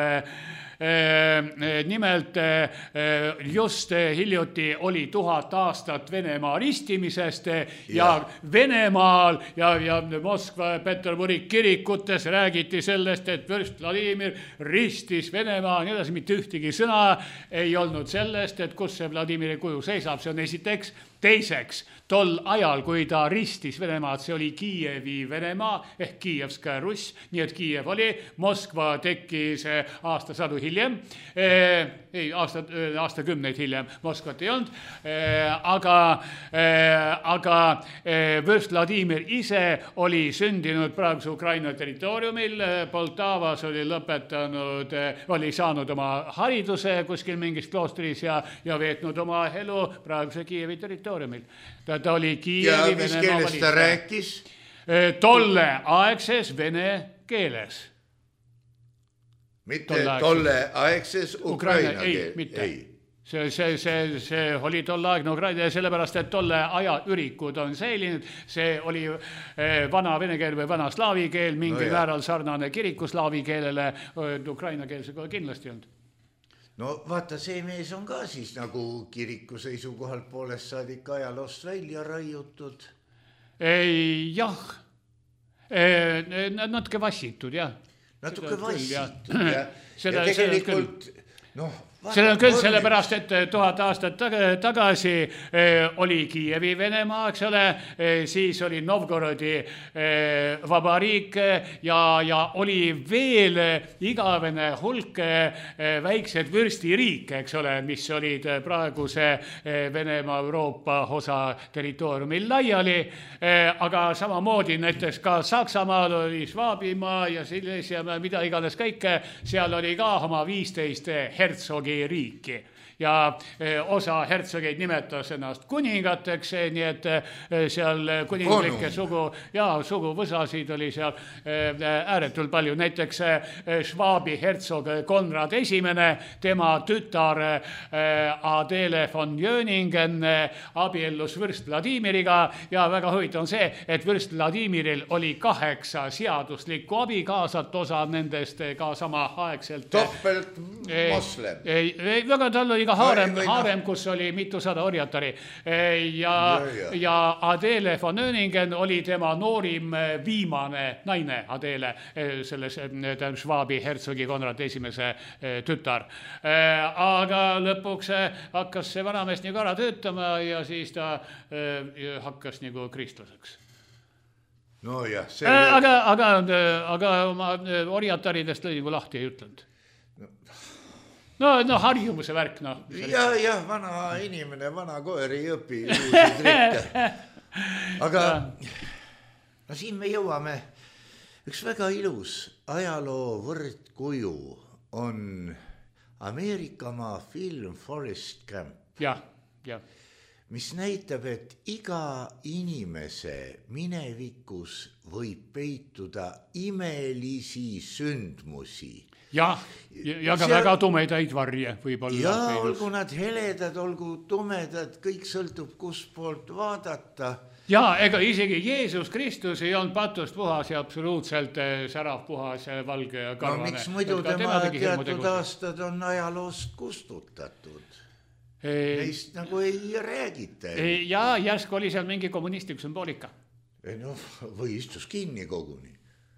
D: Nimelt just hiljuti oli 1000 aastat Venemaa ristimisest ja Venemaal ja Moskva Peterburi kirikutes räägiti sellest, et vürst Vladimir ristis Venemaa, nii edasi, mitte ühtegi sõna ei olnud sellest, et kus see Vladimiri kuju seisab, see on esiteks. Teiseks, tol ajal, kui ta ristis Venemaad, see oli Kiievi Venemaa ehk Kiievska Russ, nii et Kiiev oli, Moskva tekkis aastasadu hiljem, aastakümneid hiljem, Moskvat ei olnud, aga vürst Vladimir ise oli sündinud praeguse Ukraina territooriumil, Poltavas oli lõpetanud, oli saanud oma hariduse kuskil mingis kloostris ja veetnud oma elu praeguse Kiievi territooriumil. Ta oli Kiievi
C: Venemaa valitseja. Ja mis keeles ta rääkis?
D: Tolle aegses vene keeles.
C: Mitte tolle aegses Ukraina keel?
D: Ei, mitte. See oli tolle-aegne Ukraina, sellepärast, et tolle aja ürikud on säilinud. See oli vana vene keel või vana slaavi keel, mingil määral sarnane kirikuslaavi keelele, ukraina keelsega kindlasti olnud.
C: no vaata, see mees on ka siis nagu kiriku seisukohalt poolest saadik ajaloost välja raiutud.
D: Jah, natuke vassitud, jah.
C: Natuke vassitud, jah. Ja tegelikult, noh,
D: see on küll sellepärast, et 1000 aastat tagasi oli Kiievi Venemaa, eks ole, siis oli Novgorodi vabariik ja oli veel igavene hulk väiksed vürstiriike, eks ole, mis olid praeguse Venemaa Euroopa osa territooriumil laiali, aga samamoodi näiteks ka Saksamaal oli Švaabimaa ja Silesia, mida iganes kõike, seal oli ka oma 15 hertsogi riiki ja osa hertsogeid nimetas ennast kuningateks, nii et seal kuninglikke suguvõsasid oli seal ääretult palju. Näiteks Švaabi hertsog Konrad I, tema tütar Adele von Jöningen abiellus vürst Vladimiriga ja väga huvitav on see, et vürst Vladimiril oli 8 seaduslikku abikaasat, osa nendest ka samaaegselt.
C: Topelt moslem.
D: Väga tal oli ka haarem, kus oli mitusada orjatari ja Adele von Jöningen oli tema noorim viimane naine, Adele, selles Švaabi hertsogi Konrad I tütar. Aga lõpuks hakkas see vanamees nagu ära töötama ja siis ta hakkas nagu kristlaseks.
C: No jah, see...
D: Aga oma orjataridest lõi nagu lahti ei ütlenud. No harjumuse värk, noh.
C: Ja, vana inimene, vana koer ei õpi uusi trikke. Aga no siin me jõuame. Üks väga ilus ajaloo võrdkuju on Ameerikamaa film Forrest Gump.
D: Ja.
C: Mis näitab, et iga inimese minevikus võib peituda imelisi sündmusi. Ja ka väga tumedaid varje võib-olla. Ja olgu nad heledad, olgu tumedad, kõik sõltub kus poolt vaadata.
D: Ja ega isegi Jeesus Kristus ei olnud patust puhas ja absoluutselt särav puhas ja valge ja karvane.
C: No miks muidu tema teatud aastad on ajaloost kustutatud? Neist nagu ei räägita.
D: Ja järsk oli seal mingi kommunistlik sümboolika.
C: No, või istus kinni koguni.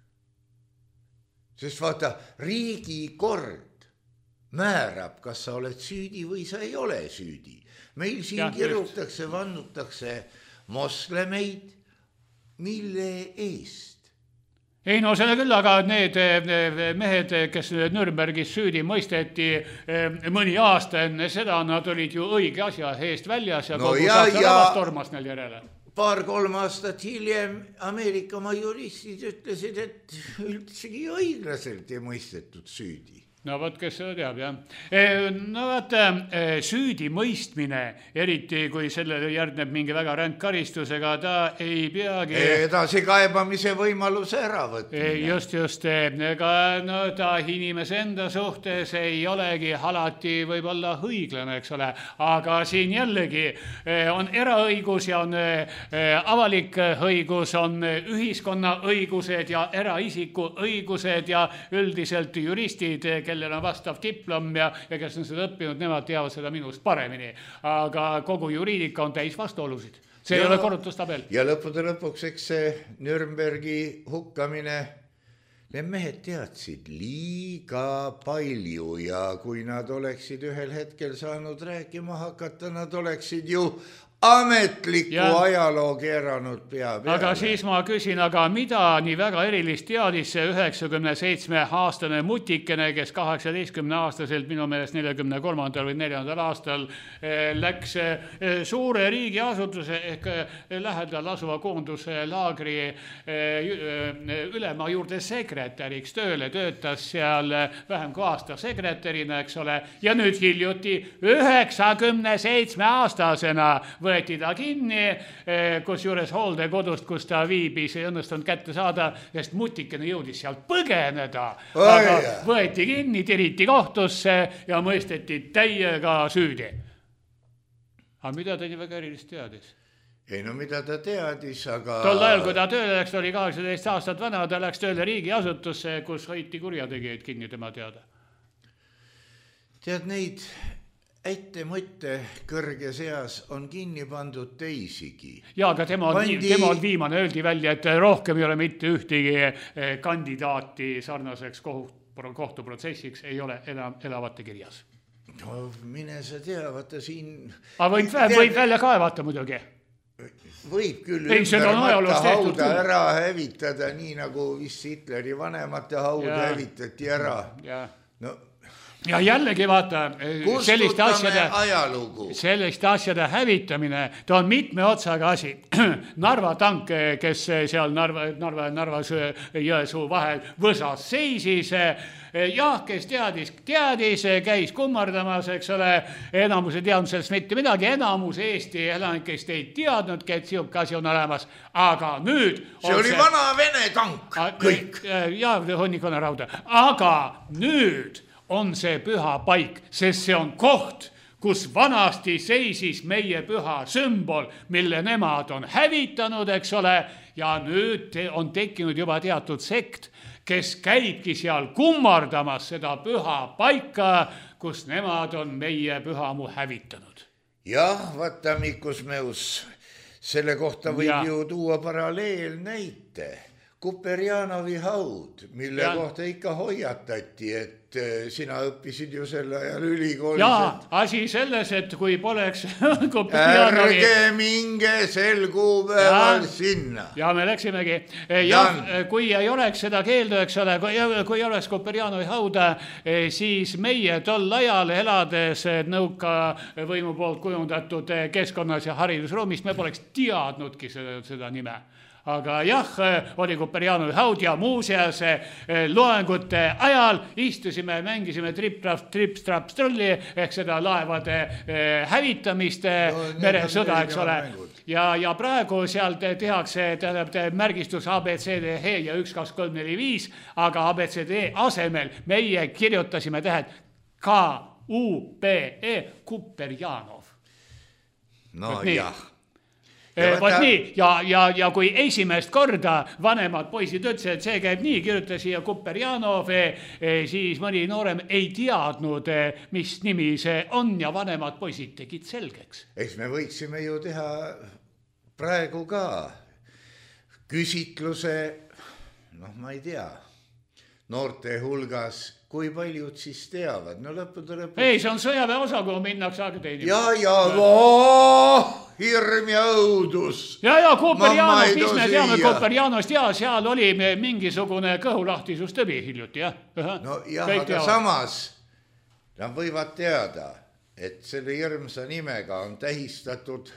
C: Sest vaata, riigikord määrab, kas sa oled süüdi või sa ei ole süüdi. Meil siin kirutakse, vannutakse moslemeid, mille eest?
D: Ei no selle küll, aga need mehed, kes Nürnbergis süüdi mõisteti mõni aasta enne seda, nad olid ju õige asja eest väljas ja kogu rahvas tormas neil järele.
C: 2-3 aastat hiljem Ameerika oma juristid ütlesid, et üldsegi õiglaselt ei mõistetud süüdi.
D: No võt, kes seda teab, jah. No vaata, süüdi mõistmine, eriti kui sellele järgneb mingi väga ränk karistusega, ta ei peagi...
C: Edasi kaebamise võimaluse ära võtmine.
D: Just, ega no ta inimese enda suhtes ei olegi alati võib-olla õiglane, eks ole, aga siin jällegi on eraõigus ja on avalik õigus, on ühiskonna õigused ja eraisiku õigused ja üldiselt juristid, kellel on vastav diplom ja kes on seda õppinud, nemad teavad seda minust paremini. Aga kogu juriidika on täis vastuolusid. See ei ole korrutustabel.
C: Ja lõppude lõpuks, eks see Nürnbergi hukkamine, need mehed teadsid liiga palju ja kui nad oleksid ühel hetkel saanud rääkima hakata, nad oleksid ju ametliku ajaloo keeranud pea peale.
D: Aga siis ma küsin, aga mida nii väga erilist teadis see 97-aastane mutikene, kes 18-aastaselt minu meelest 43. või 4. aastal läks suure riigiasutuse ehk lähedal asuva koonduslaagri ülema juurde sekretäriks tööle, töötas seal vähem kui aasta sekretärina, eks ole, ja nüüd hiljuti 97-aastasena võeti ta kinni, kus juures hooldekodust, kus ta viibis, ei õnnestunud kätte saada, sest mutikene jõudis sealt põgeneda. Aga võeti kinni, tiriti kohtusse ja mõisteti täiega süüdi. Aga mida ta nii väga erilist teadis?
C: Ei no mida ta teadis, aga...
D: Tol ajal, kui ta tööle läks, oli 18 aastat vana, ta läks tööle riigiasutusse, kus hoiti kurjategijaid kinni tema teada.
C: tead, neid äite-mõtte kõrges eas on kinni pandud teisigi.
D: Ja, aga tema on viimane, öeldi välja, et rohkem ei ole mitte ühtegi kandidaati sarnaseks kohtuprotsessiks, ei ole enam elavate kirjas.
C: No mine sa tea, vaata siin...
D: Aga võib välja kaevata muidugi.
C: Võib küll ümbermata hauda ära hävitada, nii nagu vist Hitleri vanemate hauda hävitati ära. No,
D: ja jällegi vaata, selliste asjade hävitamine, ta on mitme otsaga asi. Narva tank, kes seal Narvas Jõesuu vahel Võsas seisis, jah, kes teadis, käis kummardamas, eks ole, enamus ei teadnud sellest mitte midagi, enamus Eesti elanikest ei teadnudki, et siuke asi on olemas, aga nüüd...
C: See oli vana Vene tank, kõik.
D: Ja, hunnikune rauda, aga nüüd on see püha paik, sest see on koht, kus vanasti seisis meie püha sümbol, mille nemad on hävitanud, eks ole, ja nüüd on tekkinud juba teatud sekt, kes käibki seal kummardamas seda püha paika, kus nemad on meie pühamu hävitanud.
C: Jah, vaata, Mikus Meus, selle kohta võib ju tuua paralleel näite. Kuperjanovi haud, mille kohta ikka hoiatati, et sina õppisid ju selle ajal ülikoolis.
D: Jaa, asi selles, et kui poleks
C: Kuperjanovi... Ärge minge sel kuupäeval sinna.
D: Ja me läksimegi. Ja kui ei oleks seda keeldu, eks ole, kui ei oleks Kuperjanovi hauda, siis meie tol ajal elades nõuka võimu poolt kujundatud keskkonnas ja haridusruumist me poleks teadnudki seda nime. Aga jah, oli Kuperjanovi haud ja muuseas loengute ajal istusime, mängisime trips-traps-trulli ehk seda laevade hävitamist, meresõda, eks ole. Ja praegu seal tehakse märgistus ABCDE ja 1, 2, 3, 4, 5, aga ABCDE asemel meie kirjutasime tähed K-U-P-E, Kuperjanov.
C: No jah.
D: Võt nii, ja kui esimest korda vanemad poisid ütlesid, et see käib nii, kirjuta siia Kuperjanov, siis mõni noorem ei teadnud, mis nimi see on ja vanemad poisid tegid selgeks.
C: Eks me võiksime ju teha praegu ka küsitluse, ma ei tea, noorte hulgas, kui paljud siis teavad. No lõppude.
D: Ei, see on sõjaväe osa, kui minnakse aega teenima.
C: Hirm ja õudus.
D: Ja Kuperjanov, mis me teame Kuperjanost, seal oli mingisugune kõhulahtisustõbi hiljuti, jah.
C: No jah, aga samas nad võivad teada, et selle hirmsa nimega on tähistatud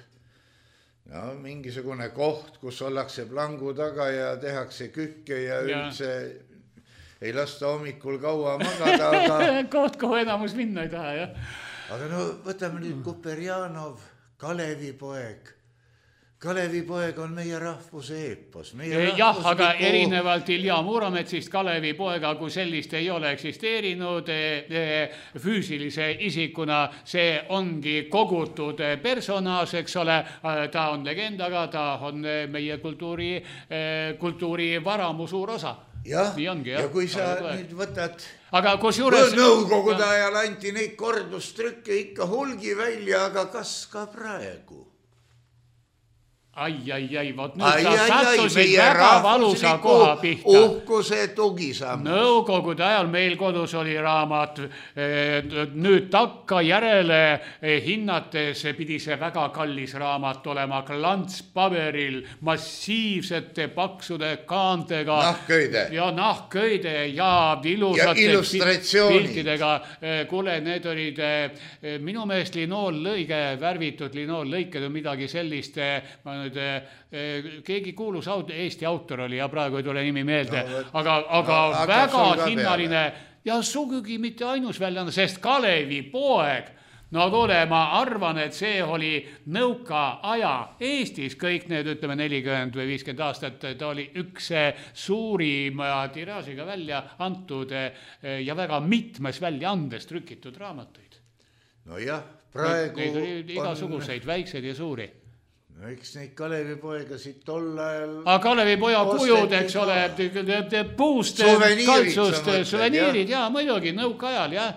C: mingisugune koht, kus ollakse plangu taga ja tehakse kükke ja üldse ei lasta hommikul kaua magada, aga...
D: Koht, kuhu enamus minna ei taha, jah.
C: Aga võtame nüüd Kuperjanov, Kalevipoeg. Kalevipoeg on meie rahvuse eepos.
D: Jah, aga erinevalt Ilja Murometsist Kalevipoega, kui sellist ei ole eksisteerinud füüsilise isikuna, see ongi kogutud personaas, eks ole, ta on legendaga, ta on meie kultuuri varamu suur osa.
C: Jah, ja kui sa nüüd võtad...
D: Aga kusjuures...
C: Nõukogude ajal anti neid kordustrükke ikka hulgi välja, aga kas ka praegu?
D: Ai, vot nüüd sa sattusid väga valusa koha pihta.
C: Uhkuse tugisamm.
D: Nõukogude ajal meil kodus oli raamat, nüüd takka järele hinnates pidi see väga kallis raamat olema klantspaberil, massiivsete paksude kaantega.
C: Nahköide.
D: Ja nahköide ja ilusate piltidega. Kuule, need olid minu meelest linoollõige, värvitud linoollõiked või midagi sellist, keegi kuulus Eesti autor oli ja praegu ei tule nimi meelde, aga väga hinnaline ja sugugi mitte ainus väljaanne, sest Kalevipoeg, no kuule, ma arvan, et see oli nõuka aja Eestis, kõik need, ütleme 40 või 50 aastat, ta oli üks suurima tiraažiga välja antud ja väga mitmes väljaandes trükitud raamatuid.
C: No jah, praegu
D: neid oli igasuguseid, väikseid ja suuri.
C: No eks neid Kalevipoegasid tol ajal...
D: Aga Kalevipoja kujud, eks ole, puust, kaltsust, suveniirid, jaa, muidugi, nõuka ajal, jah.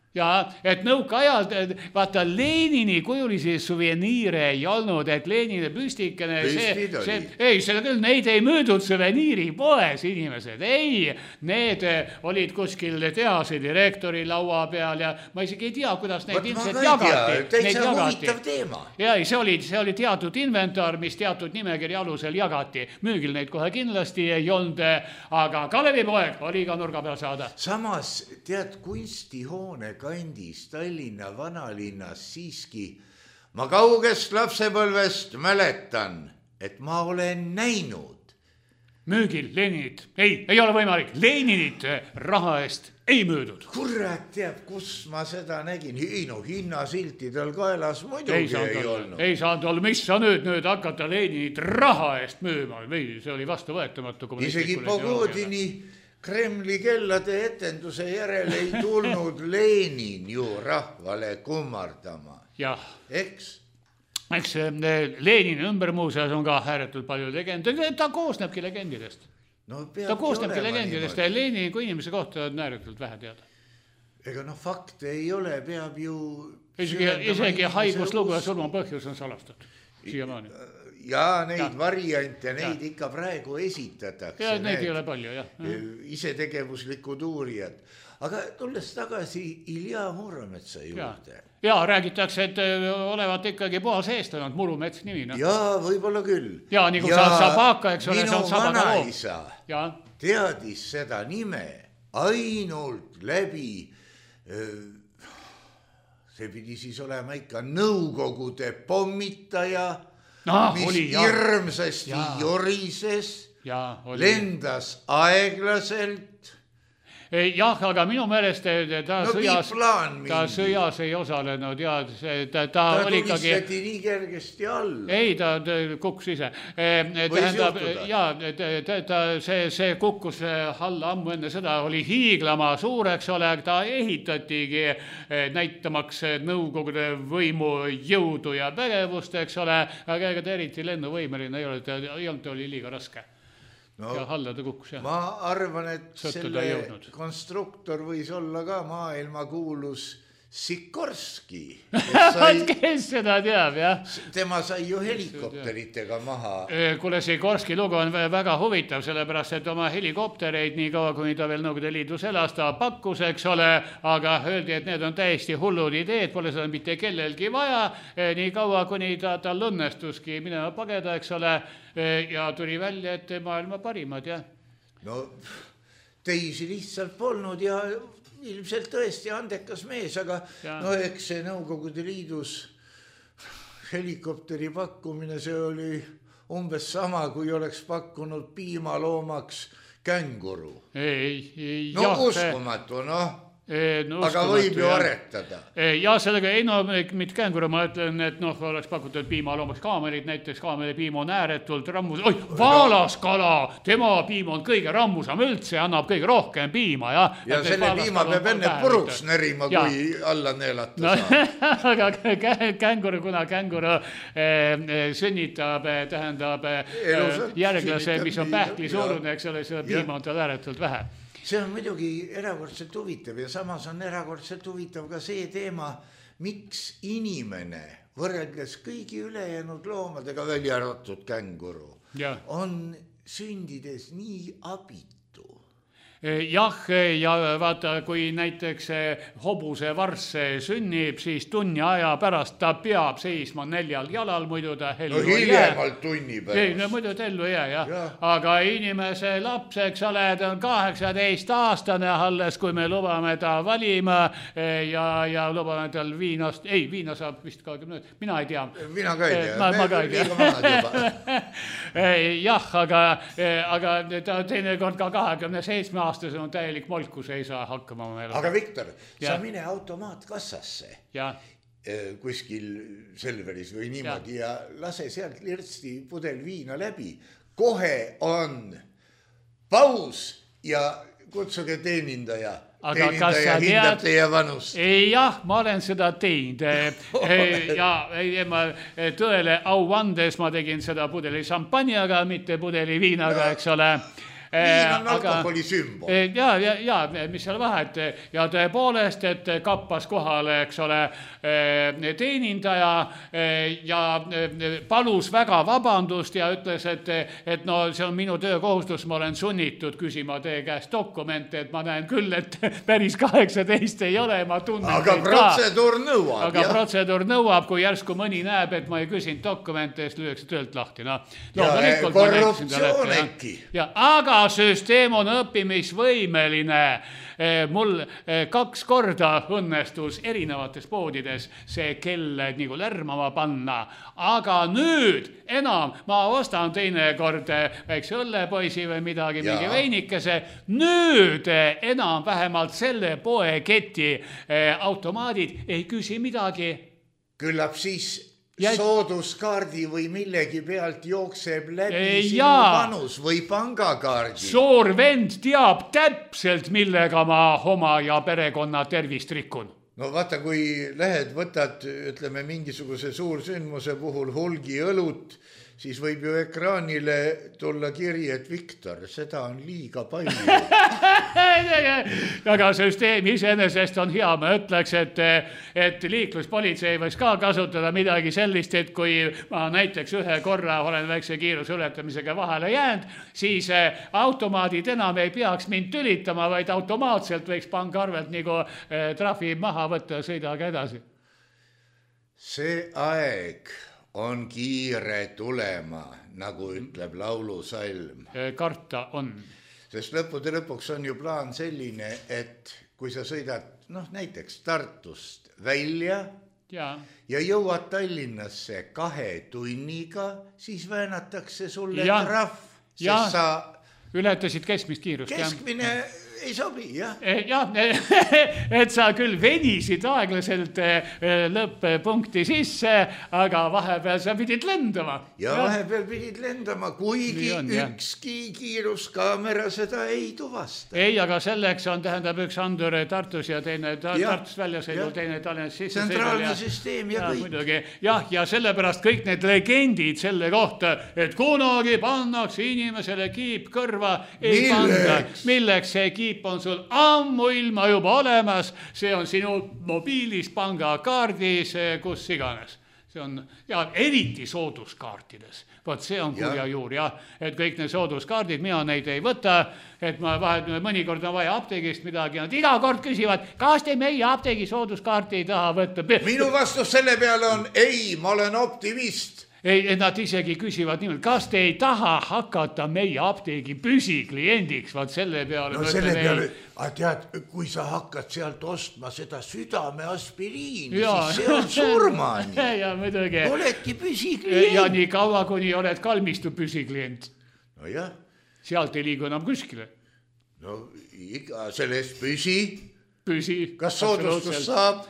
D: ja et nõukaajal, vaata Lenini kujulisi suveniire ei olnud, et Lenini püstikene, seda küll, neid ei müüdud suveniiripoes inimesed, ei, need olid kuskil tehase direktori laua peal ja ma isegi ei tea, kuidas neid ilmselt jagati.
C: Täitsa huvitav teema.
D: Ja see oli teatud inventar, mis teatud nimekirja alusel jagati. Müügil neid kohe kindlasti ei olnud, aga Kalevipoeg oli ka nurga peal saada.
C: Samas, tead, kunstihoone kandis Tallinna vanalinnas siiski ma kaugest lapsepõlvest mäletan, et ma olen näinud.
D: Müügil Leninit, ei ole võimalik, Leninit raha eest ei müüdud.
C: Kurat teab, kus ma seda nägin, hinnasiltidel kaelas muidugi ei olnud.
D: Ei saanud olla, mis sa nüüd hakata Leninit raha eest müüma, see oli vastuvõetamatu.
C: Isegi Pogodini Kremli kellade etenduse järel ei tulnud Lenin ju rahvale kummardama.
D: Jah.
C: Eks
D: Lenini ümber muuseas on ka ääretult palju legende. Ta koosnebki legendidest. Ta koosnebki legendidest ja Lenini kui inimese kohta on ääretult vähe teada.
C: Ega fakte ei ole, peab ju...
D: Isegi haiguslugu ja surma põhjus on salastatud. Siiamaani.
C: Ja neid variante, neid ikka praegu esitatakse.
D: Ja neid ei ole palju, jah.
C: Isetegevuslikud uurijad. Aga tulles tagasi Ilja Murometsa juurde.
D: Ja räägitakse, et olevat ikkagi puhas eestlane, Murumets nimi.
C: Ja võib-olla küll.
D: Ja nii kui sa Sabaka, eks ole, see on Sabaka loo.
C: Minu vanaisa teadis seda nime ainult läbi, see pidi siis olema ikka Nõukogude pommitaja, mis hirmsasti jorises, lendas aeglaselt.
D: Jah, aga minu meelest ta sõjas ei osalenud ja ta oli ikkagi...
C: tulistati nii kergesti all.
D: Ei, ta kukkus ise. See kukkus alla ammu enne seda, oli hiiglama suureks ole, ta ehitatigi näitamaks Nõukogude võimu jõudu ja pägevust, eks ole, aga ega ta eriti lennuvõimeline ei olnud, ta oli liiga raske. Ja alla ta kukkus, jah.
C: Ma arvan, et selle konstruktor võis olla ka maailma kuulus Sikorski.
D: Kes seda teab, jah?
C: Tema sai ju helikopteritega maha.
D: Kuule, Sikorski lugu on väga huvitav, sellepärast, et oma helikoptereid nii kaua, kuni ta veel Nõukogude Liidus elas, ta pakkus, eks ole, aga öeldi, et need on täiesti hullud ideed, pole seda mitte kellelgi vaja, nii kaua, kuni tal õnnestuski minema pageda, eks ole, ja tuli välja, et maailma parimad, jah.
C: No, teisi lihtsalt polnud ja... ilmselt tõesti andekas mees, aga eks see Nõukogude Liidus helikopteri pakkumine, see oli umbes sama, kui oleks pakkunud piimaloomaks känguru. Uskumatu, aga võib ju aretada.
D: Ja sellega, mitte känguru, ma ütlen, et oleks pakutud piimaloomaks kaamerid, näiteks kaameri piim on ääretult rammus. Vaalaskala, tema piim on kõige rammusam üldse, annab kõige rohkem piima.
C: Ja selle piima peab enne puruks närima, kui alla neelata saab.
D: Aga känguru, kuna känguru sünnitab, tähendab järglase, mis on pähkli suurune, eks ole, seda piima on tal ääretult vähe.
C: See on muidugi erakordselt huvitav ja samas on erakordselt huvitav ka see teema, miks inimene võrreldes kõigi ülejäänud loomadega, välja arvatud känguru, on sündides nii abitu.
D: Jah, ja vaata, kui näiteks hobuse varss sünnib, siis tunni aja pärast ta peab seisma 4 jalal, muidu ta ellu ei jää.
C: Hiljemalt tunni pärast.
D: Muidu ta ellu ei jää, jah. Aga inimese laps, eks ole, ta on 18-aastane alles, kui me lubame ta valima ja lubame tal viinast, viina saab vist 20, mina ei tea.
C: Mina ka ei tea,
D: ma ka ei tea. Jah, aga ta teinekord ka 27 aastase on täielik molkus, ei saa hakkama.
C: Aga Viktor, sa mine automaatkassasse kuskil Selveris või niimoodi ja lase sealt lirtsti pudel viina läbi. Kohe on paus ja kutsuge teenindaja. Teenindaja hindab teie vanust.
D: Jah, ma olen seda teinud. Ja ma tõele au andes ma tegin seda pudeli šampanjaga, mitte pudeli viinaga, eks ole.
C: Viin on alkoholi sümbol.
D: Ja, mis seal vahet. Ja tõepoolest, et kappas kohale, eks ole, teenindaja ja palus väga vabandust ja ütles, et no see on minu töökohustus, ma olen sunnitud küsima teie käest dokumente, et ma näen küll, et päris 18 ei ole, ma tunnen
C: aga protseduur nõuab.
D: Aga protseduur nõuab, kui järsku mõni näeb, et ma ei küsinud dokumente, siis lüüakse töölt lahti. No,
C: korruptsioon äkki.
D: Aga süsteem on õppimisvõimeline. Mul 2 korda õnnestus erinevates poodides see kell nagu lärmama panna. Aga nüüd enam ma ostan teinekord väikse õllepoisi või midagi, mingi veinikese. Nüüd enam vähemalt selle poeketi automaadid ei küsi midagi.
C: Küllap siis sooduskaardi või millegi pealt jookseb läbi sinu vanus või pangakaardi.
D: Suur vend teab täpselt, millega ma oma ja perekonna tervist rikun.
C: No vaata, kui lähed, võtad, ütleme, mingisuguse suursündmuse puhul hulgi õlut, siis võib ju ekraanile tulla kiri, et Viktor, seda on liiga palju.
D: Aga süsteem iseenesest on hea. Ma ütleks, et liikluspolitsei võiks ka kasutada midagi sellist, et kui ma näiteks ühe korra olen väikse kiiruse ületamisega vahele jäänud, siis automaadid enam ei peaks mind tülitama, vaid automaatselt võiks pangarvelt nagu trahvi maha võtta ja sõidaga edasi.
C: See aeg on kiire tulema, nagu ütleb laulusalm.
D: Karta on.
C: Sest lõppude lõpuks on ju plaan selline, et kui sa sõidad näiteks Tartust välja ja jõuad Tallinnasse 2 tunniga, siis väänatakse sulle trahv, sest sa
D: ületasid keskmist kiirust.
C: Keskmine ei sobi, jah.
D: Jah, et sa küll venisid aeglaselt lõpp-punkti sisse, aga vahepeal sa pidid lendama.
C: Ja vahepeal pidid lendama, kuigi ükski kiiruskaamera seda ei tuvasta.
D: Ei, aga selleks on, tähendab, üks andur Tartus ja teine Tartust välja sõidul, teine Tallinnas sisse sõidul.
C: Tsentraalne süsteem ja kõik.
D: Muidugi. Ja sellepärast kõik need legendid selle kohta, et kunagi pannakse inimesele kiip kõrva, ei panda. Milleks see kiip on sul ammuilma juba olemas, see on sinu mobiilis, pangakaardis, kus iganes. See on, ja eriti sooduskaartides. Vot see on kurja juur, et kõik need sooduskaardid, mina neid ei võta, et ma mõnikord on vaja apteegist midagi, nad iga kord küsivad, kas te meie apteegi sooduskaarti ei taha võtta.
C: Minu vastus selle peale on ei, ma olen optimist.
D: Ei, nad isegi küsivad niimoodi, kas te ei taha hakata meie apteegi püsikliendiks, vaat selle peale.
C: No selle peale, tead, kui sa hakkad sealt ostma seda südameaspiriini, siis see on surmani.
D: Ja muidugi.
C: Oledki püsiklient.
D: Ja nii kaua, kuni oled kalmistu püsiklient.
C: No jah.
D: Sealt ei liigu enam kuskile.
C: No iga sellest püsi. Kas soodustus saab?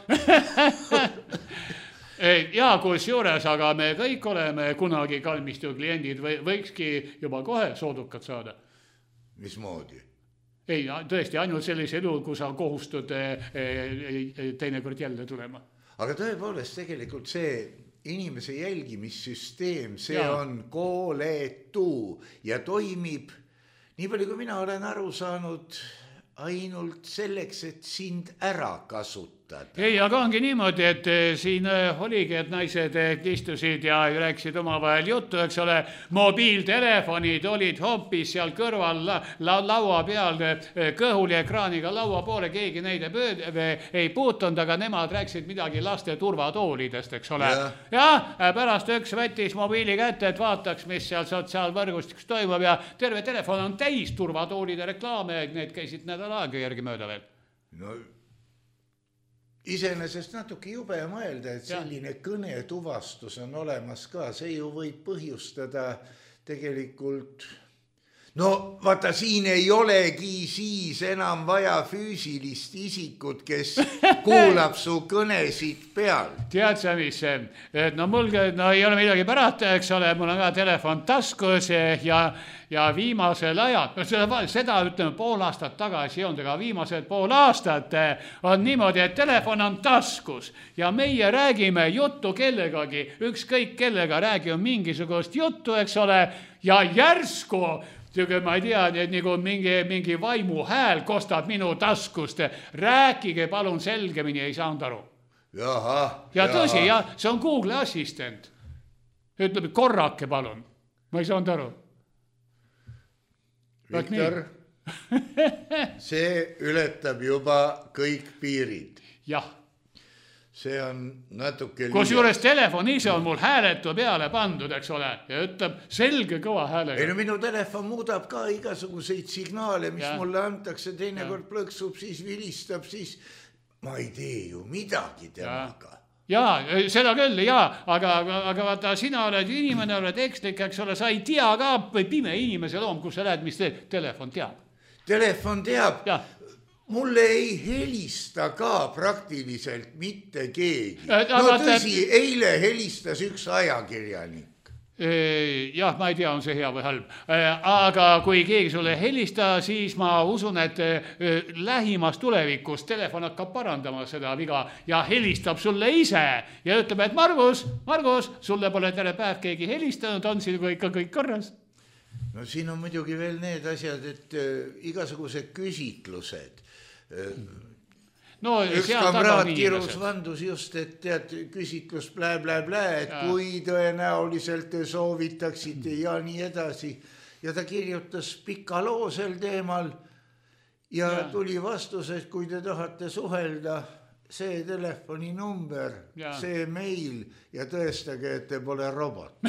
D: Ja kus juures, aga me kõik oleme kunagi kalmistu kliendid, võikski juba kohe soodukat saada.
C: Mismoodi?
D: Ei, tõesti, ainult sellise elu, kui sa kohustud teinekord jälle tulema.
C: Aga tõepoolest tegelikult see inimese jälgimissüsteem, see on kooletu ja toimib, nii palju kui mina olen aru saanud, ainult selleks, et sind ära kasutada.
D: Ei, aga ongi niimoodi, et siin oligi, et naised istusid ja rääkisid omavahel juttu, eks ole, mobiiltelefonid olid hoopis seal kõrval laua peal, kõhuli ekraaniga laua poole, keegi neid ei puutunud, aga nemad rääkisid midagi laste turvatoolidest, eks ole. Ja pärast üks võttis mobiili kätte, et vaataks, mis seal sotsiaalvõrgustiks toimub ja terve telefon on täis turvatoolide reklaame, need käisid nädal aega järgi mööda veel.
C: No iseenesest natuke jube mõelda, et selline kõnetuvastus on olemas ka, see ju võib põhjustada tegelikult. No vaata, siin ei olegi siis enam vaja füüsilist isikut, kes kuulab su kõnesid peal.
D: Tead sa, mis, no mul ei ole midagi pärata, eks ole, mul on ka telefon taskus ja viimasel ajal, seda ütleme pool aastat tagasi on, aga viimased pool aastat on niimoodi, et telefon on taskus ja meie räägime juttu kellegagi, ükskõik kellega räägime mingisugust juttu, eks ole, ja järsku ma ei tea, nagu mingi vaimu hääl kostab minu taskust. Rääkige palun selgemini, ei saanud aru. Ja tõsi, see on Google assistent. Ütleb, korrake palun. Ma ei saanud aru.
C: Viktor, see ületab juba kõik piirid.
D: Jah.
C: See on natuke
D: kus juures telefon ise on mul hääletu peale pandud, eks ole, ja ütleb selge kõva häälega.
C: Ei no minu telefon muudab ka igasuguseid signaale, mis mulle antakse, teinekord plõksub, siis vilistab, siis ma ei tee ju midagi temaga.
D: Jaa, seda küll, aga vaata, sina oled inimene, oled ekslik, eks ole, sa ei tea ka pime inimese loom, kus sa lähed, mis telefon teab.
C: Telefon teab. Mulle ei helista ka praktiliselt mitte keegi. No tõsi, eile helistas üks ajakirjanik.
D: Jah, ma ei tea, on see hea või halb. Aga kui keegi sulle helista, siis ma usun, et lähimas tulevikus telefon hakkab parandama seda viga ja helistab sulle ise ja ütleb, et Margus, sulle pole tere päev keegi helistanud, on siin ikka kõik korras.
C: No siin on muidugi veel need asjad, et igasugused küsitlused. Üks kamraad kirus vandus just, et tead, küsitlus blä, et kui tõenäoliselt te soovitaksite ja nii edasi. Ja ta kirjutas pika loo sel teemal ja tuli vastus, et kui te tahate suhelda, see telefoninumber, see meil ja tõestage, et te pole robot.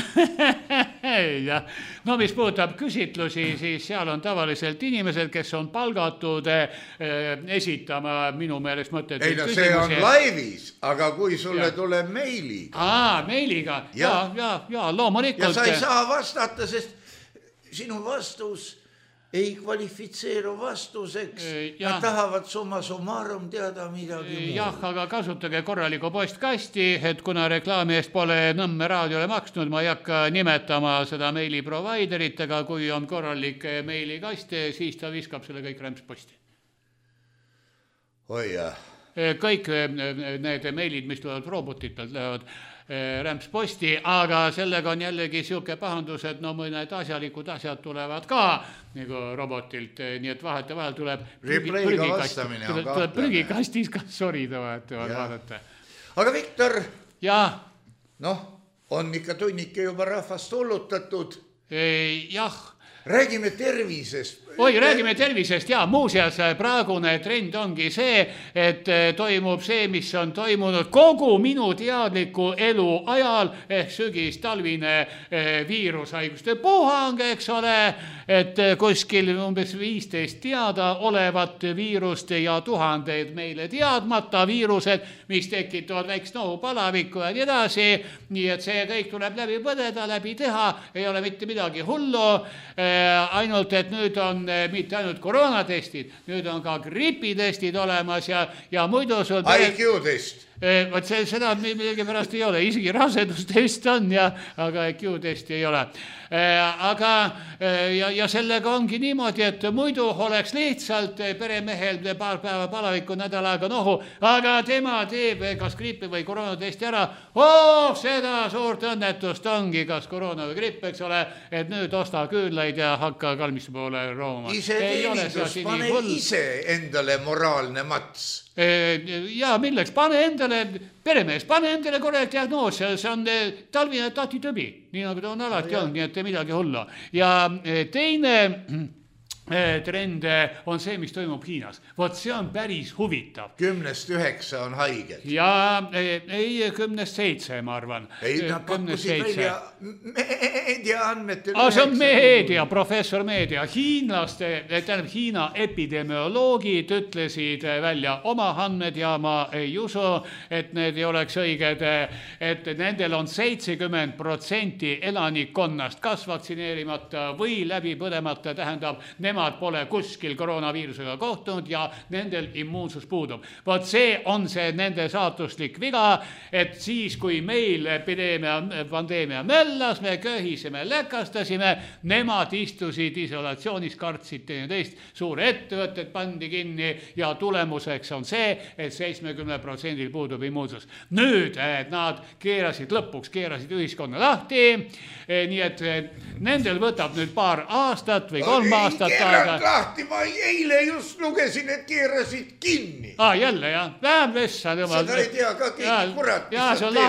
D: No mis puudutab küsitlusi, siis seal on tavaliselt inimesed, kes on palgatud esitama minu meelest mõtteid.
C: Ei no see on laivis, aga kui sulle tuleb meiliga.
D: Meiliga, ja loomulikult.
C: Ja sa ei saa vastata, sest sinu vastus ei kvalifitseeru vastuseks. Nad tahavad summa summarum teada midagi muud.
D: Jah, aga kasutage korralikku postkasti, et kuna reklaami eest pole Nõmme raadiole maksnud, ma ei hakka nimetama seda meiliproviderit, aga kui on korralik meilikast, siis ta viskab selle kõik rämpsposti.
C: Oi jah.
D: Kõik need meilid, mis tulevad robotitelt, lähevad rämpsposti, aga sellega on jällegi siuke pahandus, et no mõned asjalikud asjad tulevad ka nagu robotilt, nii et vahet ja vahel tuleb prügikastis ka sorida vaadata.
C: Aga Viktor,
D: noh,
C: on ikka tunnike juba rahvast hullutatud.
D: Jah.
C: Räägime tervisest.
D: Räägime tervisest, muuseas praegune trend ongi see, et toimub see, mis on toimunud kogu minu teadliku elu ajal, ehk sügis-talvine viirushaiguste puhang, eks ole, et kuskil umbes 15 teada olevat viirust ja tuhandeid meile teadmata viirused, mis tekitavad väikest nohupalavikku ja nii edasi, nii et see kõik tuleb läbi põdeda, läbi teha, ei ole mitte midagi hullu, ainult et nüüd on mitte ainult koroonatestid, nüüd on ka gripitestid olemas ja muidu sul...
C: IQ-test.
D: Võt seda millegi pärast ei ole, isegi rasedustest on, aga IQ-testi ei ole. Aga ja sellega ongi niimoodi, et muidu oleks lihtsalt peremehel paar päeva palavikku nädal aega nohu, aga tema teeb kas gripi või koroonatesti ära. Seda suurt õnnetust ongi, kas koroona või gripp, eks ole, et nüüd osta küünlaid ja hakka kalmistu poole roomama.
C: Ise teenindus, pane ise endale moraalne mats.
D: Ja milleks, pane endale, peremees, pane endale korralik diagnoos, see on talvine tatitõbi, nii nagu ta on alati olnud, nii et midagi hullu. Ja teine trend on see, mis toimub Hiinas. Vot see on päris huvitav.
C: 10-9 on haiged.
D: Ja ei 10-7, ma arvan.
C: Ei, nad pakkusid välja meediaandmetel.
D: See on meedia, professor meedia. Hiinlaste, tähendab Hiina epidemioloogid ütlesid välja oma andmed ja ma ei usu, et need ei oleks õiged, et nendel on 70% elanikkonnast kas vaktsineerimata või läbi põdemata, tähendab, nemad nemad pole kuskil koroonaviirusega kohtunud ja nendel immuunsus puudub. Vot see on see nende saatuslik viga, et siis, kui meil pandeemia möllas, me köhisime, läkastasime, nemad istusid isolatsioonis, kartsid teineteist, suur ettevõtted pandi kinni ja tulemuseks on see, et 70% puudub immuunsus. Nüüd nad keerasid ühiskonna lahti, nii et nendel võtab nüüd paar aastat või 3 aastat aega.
C: Lahti, ma eile just lugesin, et keerasid kinni.
D: Jälle, jah. Läheb vessa.
C: Seda ei tea ka keegi kurat, mis
D: see on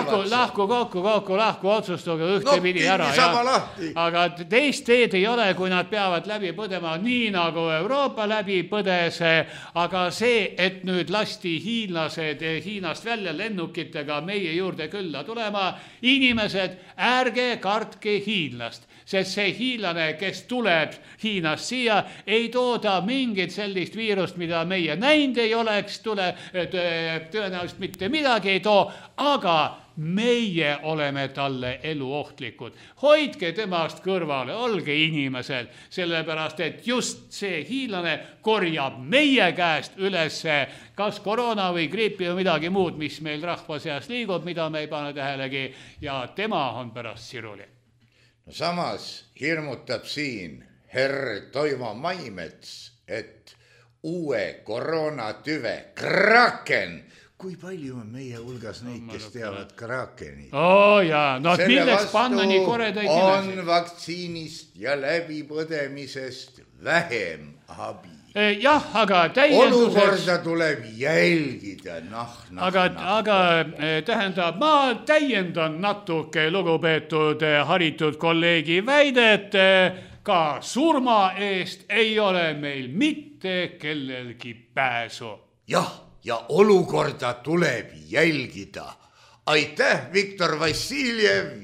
D: lahku otsustuga ühtepidi ära. Aga teist teed ei ole, kui nad peavad läbi põdema nii nagu Euroopa läbi põdes, aga see, et nüüd lasti hiinlased Hiinast välja lennukitega meie juurde külla tulema, inimesed, ärge kartke hiinlast, sest see hiinlane, kes tuleb Hiinast siia, ei tooda mingit sellist viirust, mida meie näinud ei oleks, tõenäoliselt mitte midagi ei too, aga meie oleme talle eluohtlikud. Hoidke temast kõrvale, olge inimesed, sellepärast, et just see hiinlane korjab meie käest üles kas koroona või griipi või midagi muud, mis meil rahva seas liigub, mida me ei pane tähelegi ja tema on pärast siruli.
C: No samas hirmutab siin herr Toivo Maimets, et uue koroonatüve Kraken, kui palju on meie hulgas neid, kes teavad Krakenit?
D: Jaa, milleks panna nii koredaid nimesid?
C: On vaktsiinist ja läbipõdemisest vähem abi.
D: Jah, aga täienduseks...
C: Olukorda tuleb jälgida,
D: Aga tähendab, ma täiendan natuke lugupeetud haritud kolleegi väidet, ka surma eest ei ole meil mitte kellelgi pääsu.
C: Jah, ja olukorda tuleb jälgida. Aitäh, Viktor Vassiljev,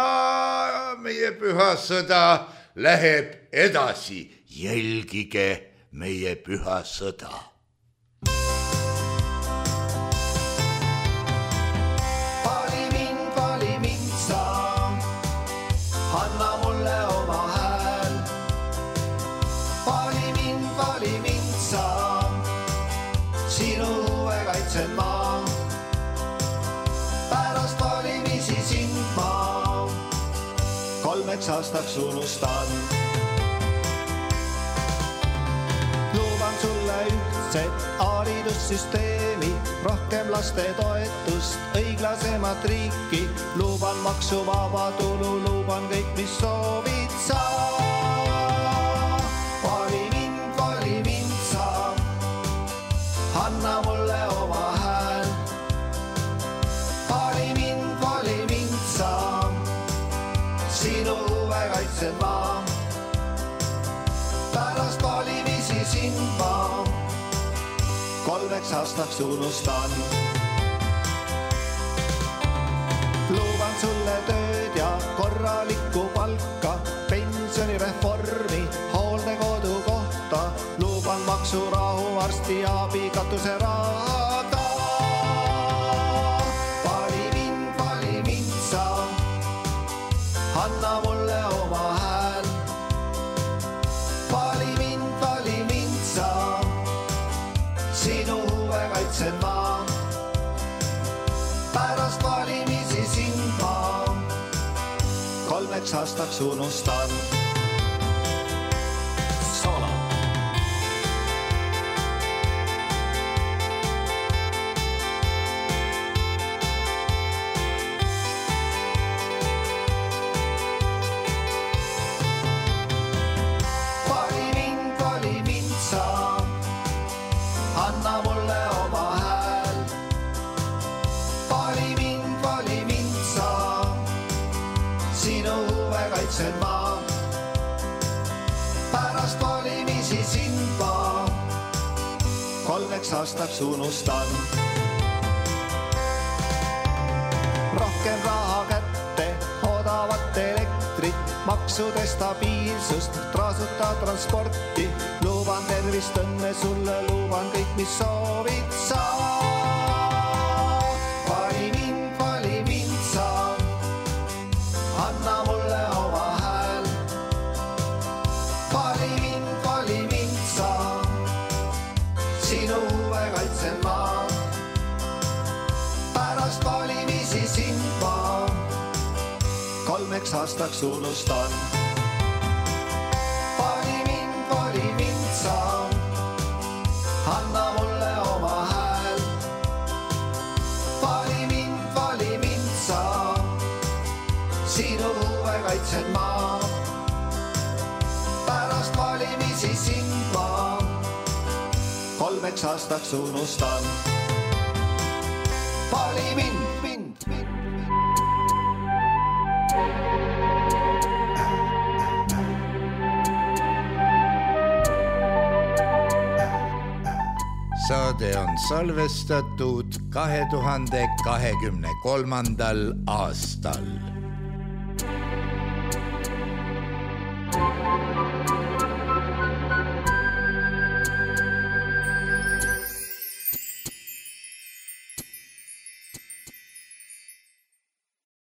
C: ja meie püha sõda läheb edasi. Jälgige meie püha sõda.
E: Vali mind sa, anna mulle oma hääl. Vali mind sa, sinu huve kaitsen ma. Pärast valimisi sind ma 3 aastaks unustan. Luban sulle ühtset haridussüsteemi, rohkem laste toetust, õiglasemat riiki. Luban maksuvaba tulu, luban kõik, mis soovid sa. Vali mind sa, anna mulle oma hääl. Vali mind sa, sinu huve kaitsen ma. Pärast valimisi sind ma 3 aastaks unustan. Luban sulle tööd ja korralikku palka, pensionireformi, hooldekodu kohta. Luban maksurahu, arsti abi, katuse raada. Vali mind sa, anna mulle oma hääl. Vali mind sa, sinu huve kaitsen ma. Pärast valimisi sind ma 3 aastaks unustan. Solo. Vali mind sa, anna mulle oma hääl. Vali mind sa, sinu huve kaitsen ma. Pärast valimisi sind ma 3 aastaks unustan. Rohkem raha kätte, odavat elektrit, maksude stabiilsust, traasuta transporti. Luban tervist, õnne sulle, luban kõik, mis soovid sa. Vali mind sa, anna mulle oma hääl. Vali mind 3 aastaks unustan. Vali mind sa, anna mulle oma hääl. Vali mind sa, sinu huve kaitsen ma. Pärast valimisi sind ma 3 aastaks unustan. Vali mind.
C: Saade on salvestatud 2023. aastal.